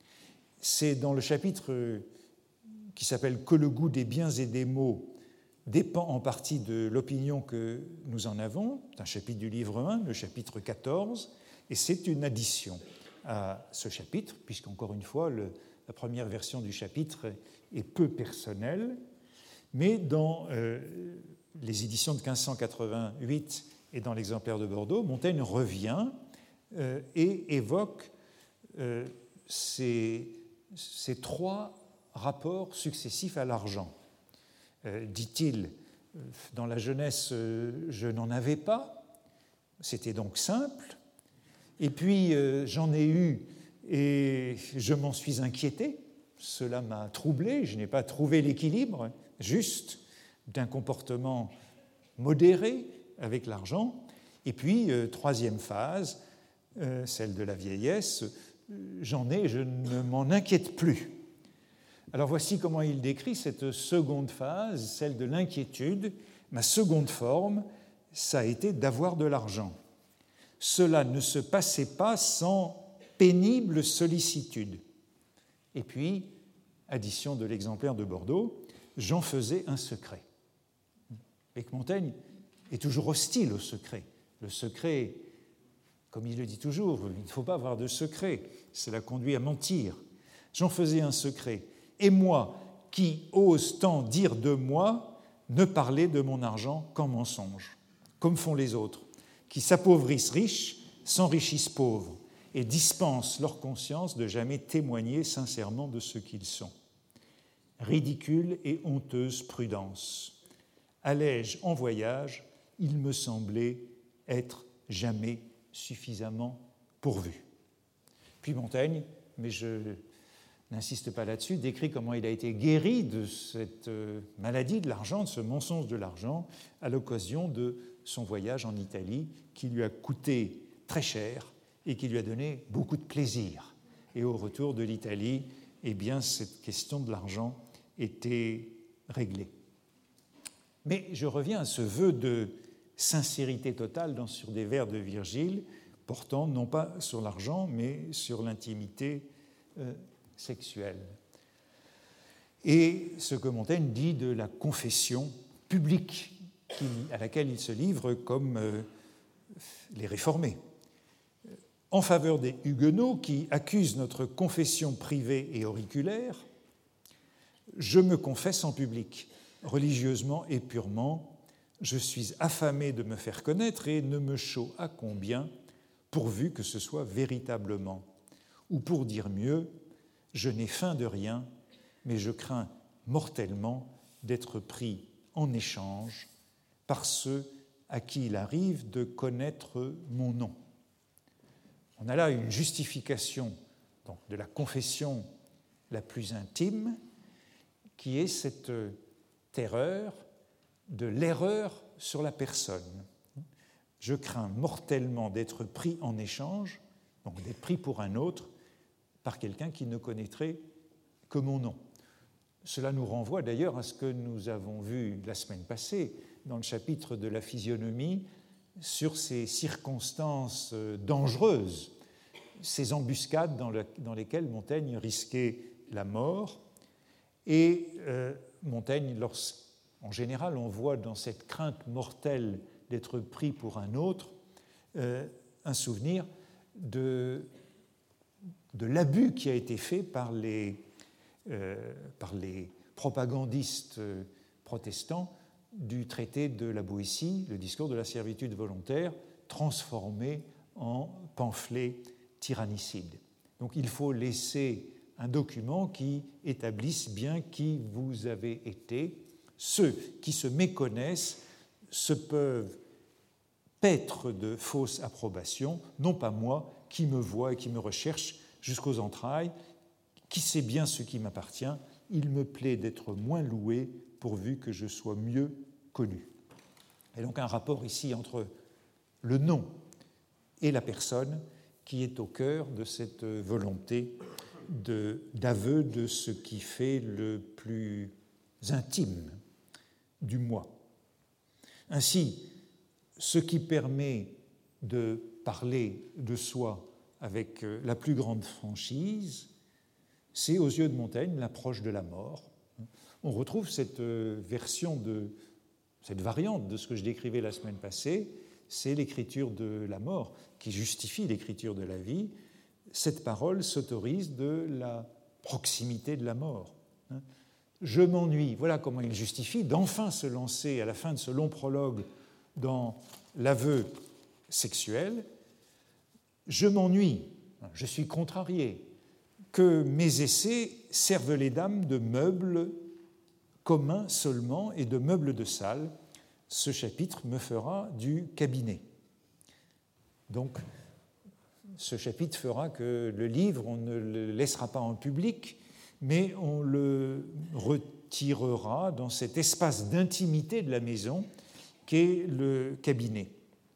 C'est dans le chapitre qui s'appelle « Que le goût des biens et des maux dépend en partie de l'opinion que nous en avons », c'est un chapitre du livre un, le chapitre quatorze, et c'est une addition à ce chapitre, puisqu'encore une fois, le, la première version du chapitre est peu personnelle, mais dans euh, les éditions de quinze cent quatre-vingt-huit et dans l'exemplaire de Bordeaux, Montaigne revient euh, et évoque euh, ces, ces trois rapports successifs à l'argent. Euh, dit-il, dans la jeunesse, euh, je n'en avais pas, c'était donc simple, et puis euh, j'en ai eu et je m'en suis inquiété, cela m'a troublé, je n'ai pas trouvé l'équilibre juste d'un comportement modéré avec l'argent. Et puis, euh, troisième phase, euh, celle de la vieillesse, j'en ai, je ne m'en inquiète plus. Alors voici comment il décrit cette seconde phase, celle de l'inquiétude. Ma seconde forme, ça a été d'avoir de l'argent. Cela ne se passait pas sans pénible sollicitude. Et puis, addition de l'exemplaire de Bordeaux, j'en faisais un secret. Et que Montaigne est toujours hostile au secret. Le secret, comme il le dit toujours, il ne faut pas avoir de secret, cela conduit à mentir. J'en faisais un secret. Et moi, qui ose tant dire de moi, ne parler de mon argent qu'en mensonge, comme font les autres, qui s'appauvrissent riches, s'enrichissent pauvres, et dispensent leur conscience de jamais témoigner sincèrement de ce qu'ils sont. Ridicule et honteuse prudence. Allais-je en voyage, il me semblait être jamais suffisamment pourvu. Puis Montaigne, mais je n'insiste pas là-dessus, décrit comment il a été guéri de cette maladie de l'argent, de ce mensonge de l'argent, à l'occasion de son voyage en Italie, qui lui a coûté très cher et qui lui a donné beaucoup de plaisir. Et au retour de l'Italie, eh bien, cette question de l'argent était réglée. Mais je reviens à ce vœu de sincérité totale dans, sur des vers de Virgile, portant non pas sur l'argent, mais sur l'intimité euh, sexuelle. Et ce que Montaigne dit de la confession publique qui, à laquelle il se livre comme euh, les réformés. En faveur des Huguenots qui accusent notre confession privée et auriculaire, je me confesse en public, religieusement et purement, Je suis affamé de me faire connaître et ne me chaud à combien, pourvu que ce soit véritablement. Ou pour dire mieux, je n'ai faim de rien, mais je crains mortellement d'être pris en échange par ceux à qui il arrive de connaître mon nom. On a là une justification donc, de la confession la plus intime, qui est cette terreur de l'erreur sur la personne. Je crains mortellement d'être pris en échange, donc d'être pris pour un autre, par quelqu'un qui ne connaîtrait que mon nom. Cela nous renvoie d'ailleurs à ce que nous avons vu la semaine passée dans le chapitre de la physionomie sur ces circonstances dangereuses, ces embuscades dans, le, dans lesquelles Montaigne risquait la mort. Et euh, Montaigne, en général, on voit dans cette crainte mortelle d'être pris pour un autre euh, un souvenir de, de l'abus qui a été fait par les, euh, par les propagandistes protestants du traité de la Boétie, le discours de la servitude volontaire, transformé en pamphlet tyrannicide. Donc il faut laisser un document qui établisse bien qui vous avez été. Ceux qui se méconnaissent se peuvent paître de fausses approbations, non pas moi, qui me vois et qui me recherche jusqu'aux entrailles, qui sait bien ce qui m'appartient, il me plaît d'être moins loué pourvu que je sois mieux connu. Et donc un rapport ici entre le nom et la personne qui est au cœur de cette volonté de, d'aveu de ce qui fait le plus intime du moi. Ainsi, ce qui permet de parler de soi avec la plus grande franchise, c'est aux yeux de Montaigne l'approche de la mort. On retrouve cette version, de, cette variante de ce que je décrivais la semaine passée, c'est l'écriture de la mort qui justifie l'écriture de la vie. Cette parole s'autorise de la proximité de la mort. Je m'ennuie, voilà comment il justifie d'enfin se lancer à la fin de ce long prologue dans l'aveu sexuel. Je m'ennuie, je suis contrarié, que mes essais servent les dames de meubles communs seulement et de meubles de salle. Ce chapitre me fera du cabinet. Donc, ce chapitre fera que le livre, on ne le laissera pas en public, mais on le retirera dans cet espace d'intimité de la maison qu'est le cabinet.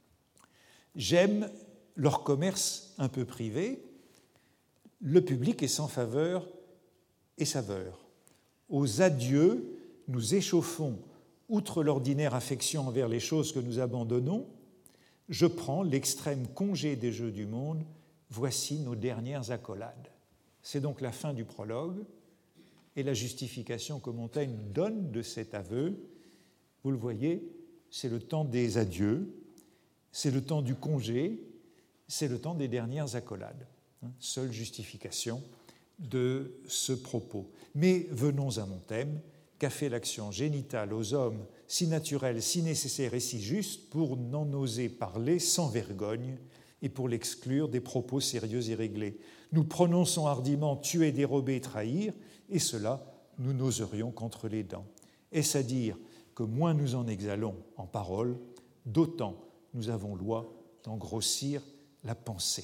J'aime leur commerce un peu privé. Le public est sans faveur et saveur. Aux adieux, nous échauffons, outre l'ordinaire affection envers les choses que nous abandonnons, je prends l'extrême congé des jeux du monde, voici nos dernières accolades. C'est donc la fin du prologue et la justification que Montaigne donne de cet aveu. Vous le voyez, c'est le temps des adieux, c'est le temps du congé, c'est le temps des dernières accolades. Seule justification de ce propos. Mais venons à mon thème. Qu'a fait l'action génitale aux hommes, si naturelle, si nécessaire et si juste, pour n'en oser parler sans vergogne et pour l'exclure des propos sérieux et réglés. Nous prononçons hardiment tuer, dérober, trahir, et cela, nous n'oserions qu'entre les dents. Est-ce à dire que moins nous en exhalons en paroles, d'autant nous avons loi d'en grossir la pensée.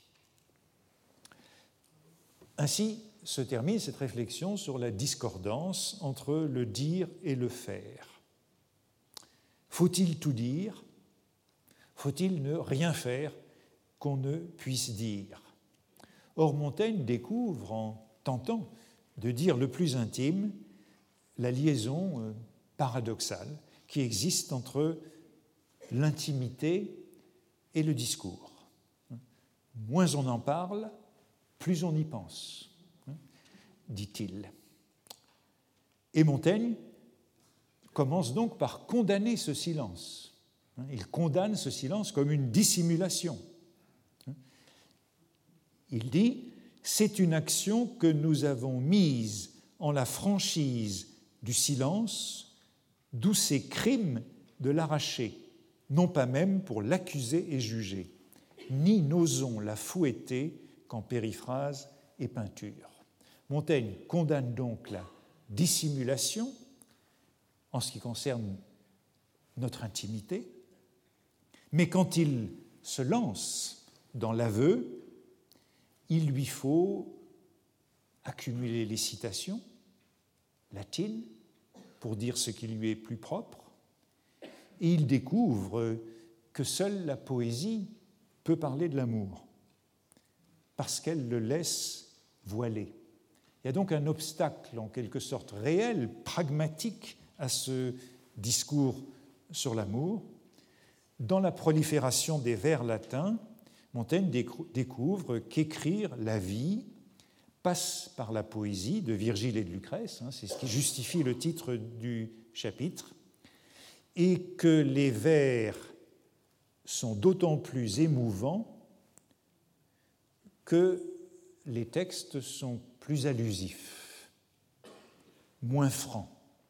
Ainsi se termine cette réflexion sur la discordance entre le dire et le faire. Faut-il tout dire ? Faut-il ne rien faire qu'on ne puisse dire ? Or, Montaigne découvre, en tentant de dire le plus intime, la liaison paradoxale qui existe entre l'intimité et le discours. Moins on en parle, plus on y pense, dit-il. Et Montaigne commence donc par condamner ce silence. Il condamne ce silence comme une dissimulation. Il dit « C'est une action que nous avons mise en la franchise du silence, d'où ces crimes de l'arracher, non pas même pour l'accuser et juger, ni n'osons la fouetter qu'en périphrase et peinture. Montaigne condamne donc la dissimulation en ce qui concerne notre intimité, mais quand il se lance dans l'aveu, il lui faut accumuler les citations latines pour dire ce qui lui est plus propre, et il découvre que seule la poésie peut parler de l'amour, parce qu'elle le laisse voiler. Il y a donc un obstacle, en quelque sorte réel, pragmatique, à ce discours sur l'amour. Dans la prolifération des vers latins, Montaigne découvre qu'écrire la vie passe par la poésie de Virgile et de Lucrèce, hein, c'est ce qui justifie le titre du chapitre, et que les vers sont d'autant plus émouvants que les textes sont plus allusifs, moins francs.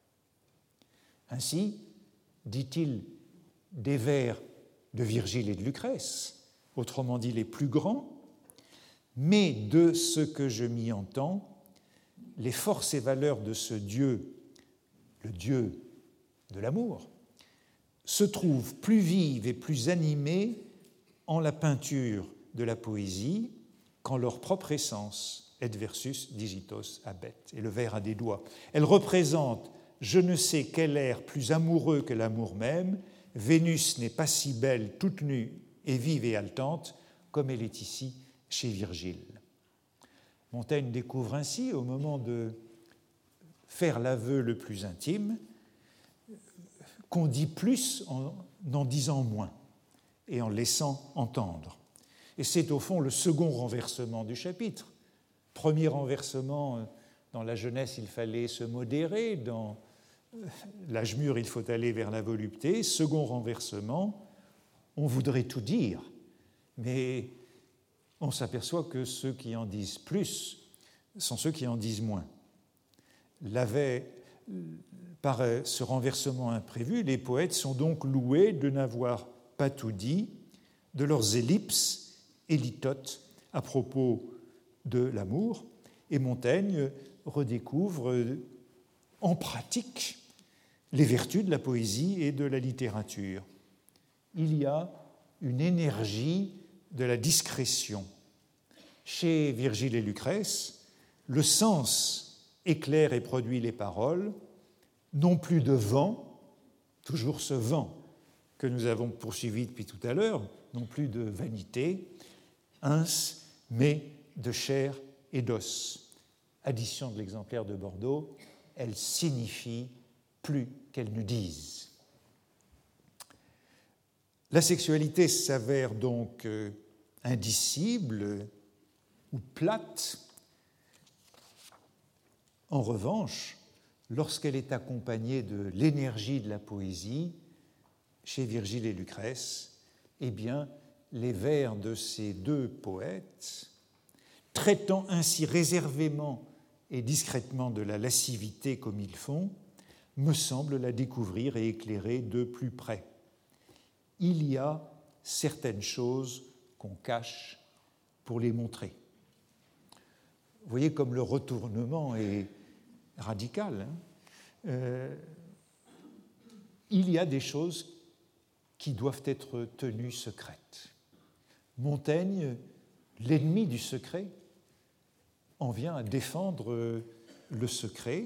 Ainsi, dit-il, des vers de Virgile et de Lucrèce, autrement dit les plus grands, mais de ce que je m'y entends, les forces et valeurs de ce Dieu, le Dieu de l'amour, se trouvent plus vives et plus animées en la peinture de la poésie qu'en leur propre essence, et versus digitos habet, et le vers a des doigts. Elle représente je ne sais quel air plus amoureux que l'amour même, Vénus n'est pas si belle, toute nue et vive et haletante, comme elle est ici chez Virgile. Montaigne découvre ainsi, au moment de faire l'aveu le plus intime, qu'on dit plus en en disant moins et en laissant entendre. Et c'est au fond le second renversement du chapitre. Premier renversement, dans la jeunesse, il fallait se modérer, dans l'âge mûr, il faut aller vers la volupté. Second renversement, on voudrait tout dire, mais on s'aperçoit que ceux qui en disent plus sont ceux qui en disent moins. L'avait, par ce renversement imprévu, les poètes sont donc loués de n'avoir pas tout dit, de leurs ellipses et litotes à propos de l'amour, et Montaigne redécouvre en pratique les vertus de la poésie et de la littérature. Il y a une énergie de la discrétion. Chez Virgile et Lucrèce, le sens éclaire et produit les paroles, non plus de vent, toujours ce vent que nous avons poursuivi depuis tout à l'heure, non plus de vanité, ins, mais de chair et d'os. Addition de l'exemplaire de Bordeaux, elle signifie plus qu'elle ne dise. La sexualité s'avère donc indicible ou plate. En revanche, lorsqu'elle est accompagnée de l'énergie de la poésie, chez Virgile et Lucrèce, eh bien, les vers de ces deux poètes, traitant ainsi réservément et discrètement de la lascivité comme ils font, me semblent la découvrir et éclairer de plus près. Il y a certaines choses qu'on cache pour les montrer. Vous voyez comme le retournement est radical. Hein euh, il y a des choses qui doivent être tenues secrètes. Montaigne, l'ennemi du secret, en vient à défendre le secret,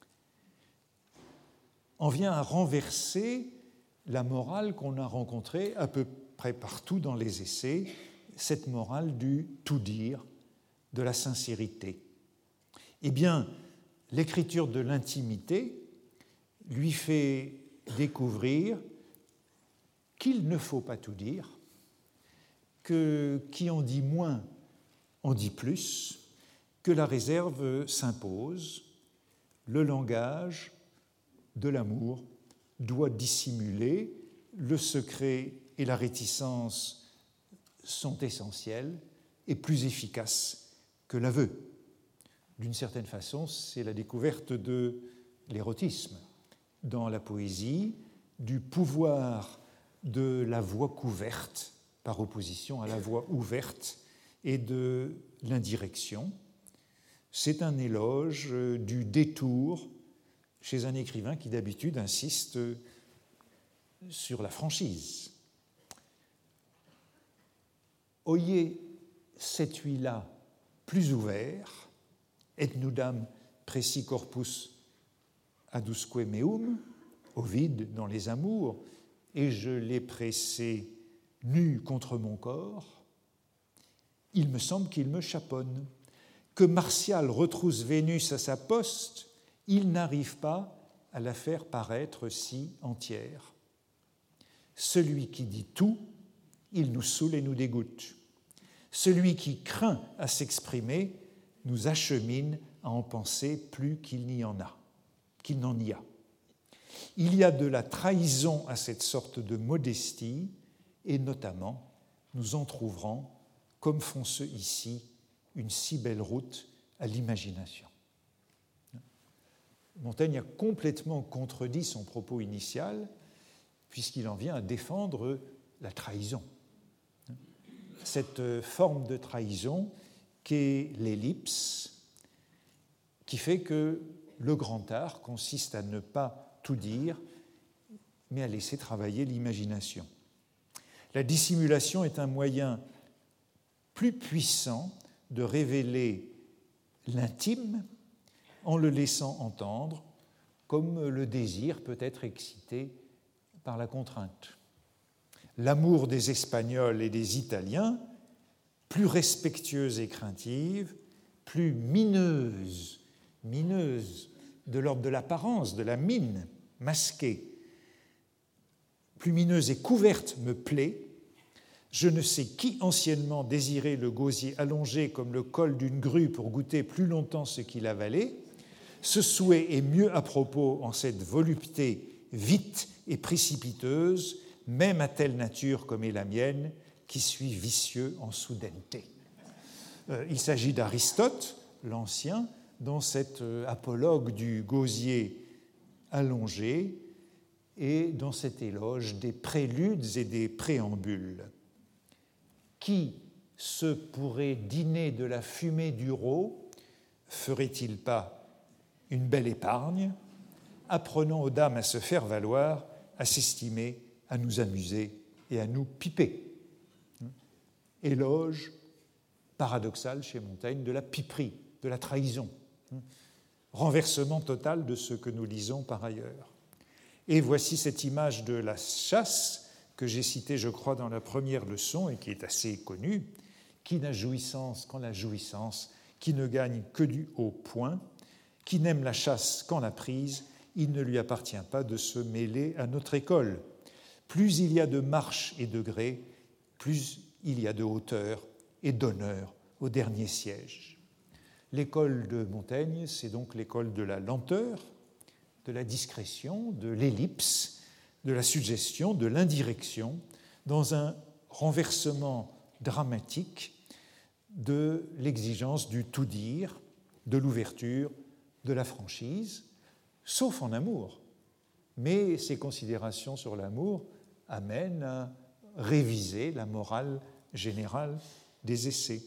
en vient à renverser la morale qu'on a rencontrée à peu près partout dans les essais, cette morale du tout dire, de la sincérité. Eh bien, l'écriture de l'intimité lui fait découvrir qu'il ne faut pas tout dire, que qui en dit moins en dit plus, que la réserve s'impose, le langage de l'amour doit dissimuler, le secret et la réticence sont essentiels et plus efficaces que l'aveu. D'une certaine façon, c'est la découverte de l'érotisme dans la poésie, du pouvoir de la voie couverte, par opposition à la voie ouverte, et de l'indirection. C'est un éloge du détour chez un écrivain qui d'habitude insiste sur la franchise. Oyez celui-là plus ouvert, et nudam preci corpus adusque meum, Ovide dans Les Amours, et je l'ai pressé nu contre mon corps, il me semble qu'il me chaponne. Que Martial retrousse Vénus à sa poste, il n'arrive pas à la faire paraître si entière. Celui qui dit tout, il nous saoule et nous dégoûte. Celui qui craint à s'exprimer nous achemine à en penser plus qu'il n'y en a, qu'il n'en y a. Il y a de la trahison à cette sorte de modestie, et notamment, nous en trouverons, comme font ceux ici, une si belle route à l'imagination. Montaigne a complètement contredit son propos initial, puisqu'il en vient à défendre la trahison. Cette forme de trahison qu'est l'ellipse, qui fait que le grand art consiste à ne pas tout dire, mais à laisser travailler l'imagination. La dissimulation est un moyen plus puissant de révéler l'intime en le laissant entendre, comme le désir peut être excité par la contrainte. L'amour des Espagnols et des Italiens, plus respectueuse et craintive, plus mineuse, mineuse de l'ordre de l'apparence, de la mine masquée, plus mineuse et couverte me plaît. Je ne sais qui anciennement désirait le gosier allongé comme le col d'une grue pour goûter plus longtemps ce qu'il avalait. Ce souhait est mieux à propos en cette volupté vite et précipiteuse, même à telle nature comme est la mienne, qui suis vicieux en soudaineté. Euh, il s'agit d'Aristote, l'Ancien, dans cet euh, apologue du gosier allongé et dans cet éloge des préludes et des préambules. Qui se pourrait dîner de la fumée du rôt, ferait-il pas une belle épargne, apprenant aux dames à se faire valoir, à s'estimer, à nous amuser et à nous piper. Éloge paradoxal chez Montaigne de la piperie, de la trahison. Renversement total de ce que nous lisons par ailleurs. Et voici cette image de la chasse que j'ai citée, je crois, dans la première leçon et qui est assez connue. Qui n'a jouissance qu'en la jouissance, qui ne gagne que du haut point, qui n'aime la chasse qu'en la prise, il ne lui appartient pas de se mêler à notre école. Plus il y a de marche et de gré, plus il y a de hauteur et d'honneur au dernier siège. L'école de Montaigne, c'est donc l'école de la lenteur, de la discrétion, de l'ellipse, de la suggestion, de l'indirection, dans un renversement dramatique de l'exigence du tout dire, de l'ouverture, de la franchise, sauf en amour. Mais ces considérations sur l'amour amènent à réviser la morale générale des essais.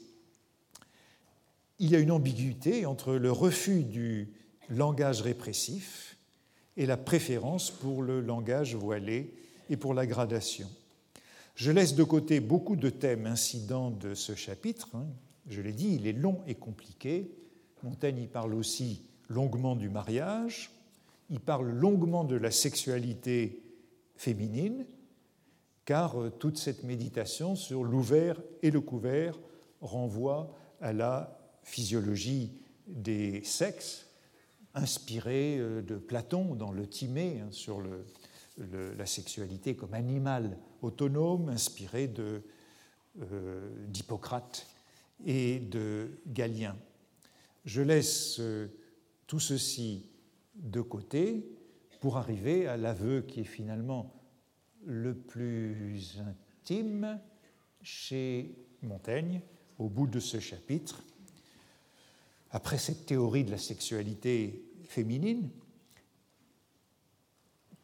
Il y a une ambiguïté entre le refus du langage répressif et la préférence pour le langage voilé et pour la gradation. Je laisse de côté beaucoup de thèmes incidents de ce chapitre. Je l'ai dit, il est long et compliqué. Montaigne y parle aussi longuement du mariage, il parle longuement de la sexualité féminine, car toute cette méditation sur l'ouvert et le couvert renvoie à la physiologie des sexes, inspirée de Platon dans le Timée, hein, sur le, le, la sexualité comme animal autonome, inspirée de, euh, d'Hippocrate et de Galien. Je laisse euh, tout ceci de côté pour arriver à l'aveu qui est finalement le plus intime chez Montaigne, au bout de ce chapitre. Après cette théorie de la sexualité féminine,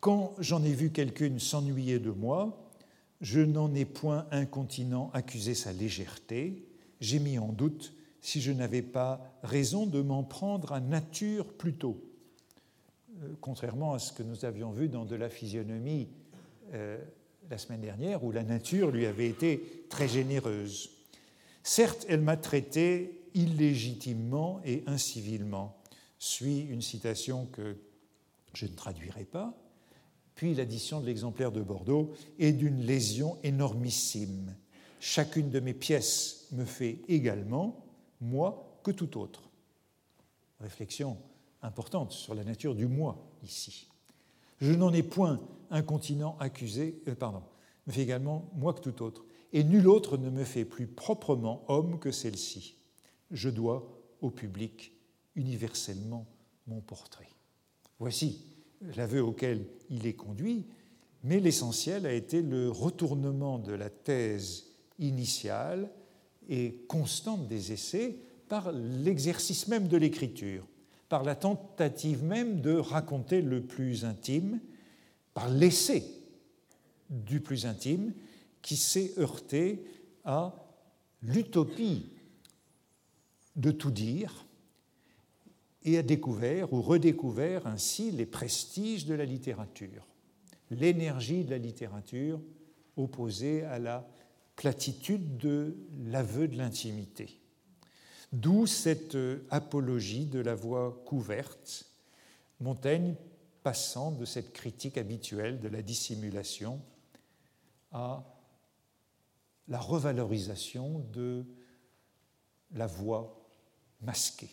Quand j'en ai vu quelqu'une s'ennuyer de moi, je n'en ai point incontinent accusé sa légèreté. J'ai mis en doute si je n'avais pas raison de m'en prendre à nature plutôt. Euh, contrairement à ce que nous avions vu dans De la physionomie euh, la semaine dernière, où la nature lui avait été très généreuse. Certes, elle m'a traité illégitimement et incivilement. Suit une citation que je ne traduirai pas, puis l'addition de l'exemplaire de Bordeaux est d'une lésion énormissime. Chacune de mes pièces me fait également, moi, que tout autre. Réflexion importante sur la nature du moi, ici. Je n'en ai point incontinent accusé, euh, pardon, me fait également, moi, que tout autre. Et nul autre ne me fait plus proprement homme que celle-ci. Je dois au public universellement mon portrait. Voici l'aveu auquel il est conduit, mais l'essentiel a été le retournement de la thèse initiale et constante des essais par l'exercice même de l'écriture, par la tentative même de raconter le plus intime, par l'essai du plus intime qui s'est heurté à l'utopie de tout dire et a découvert ou redécouvert ainsi les prestiges de la littérature, l'énergie de la littérature opposée à la platitude de l'aveu de l'intimité. D'où cette apologie de la voix couverte, Montaigne passant de cette critique habituelle de la dissimulation à la revalorisation de la voix masquée.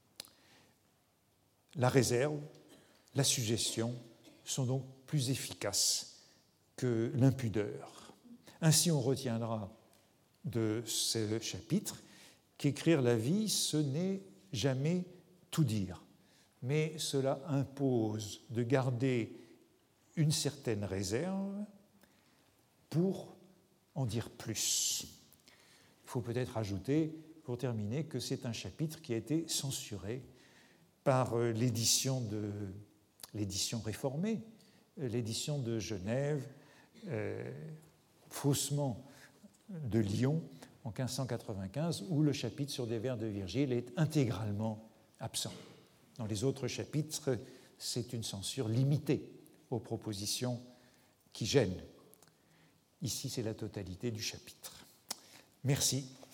La réserve, la suggestion sont donc plus efficaces que l'impudeur. Ainsi, on retiendra de ce chapitre qu'écrire la vie, ce n'est jamais tout dire, mais cela impose de garder une certaine réserve pour en dire plus. Il faut peut-être ajouter, pour terminer, que c'est un chapitre qui a été censuré par l'édition, de, l'édition réformée, l'édition de Genève, euh, faussement de Lyon, en quinze cent quatre-vingt-quinze, où le chapitre sur des vers de Virgile est intégralement absent. Dans les autres chapitres, c'est une censure limitée aux propositions qui gênent. Ici, c'est la totalité du chapitre. Merci.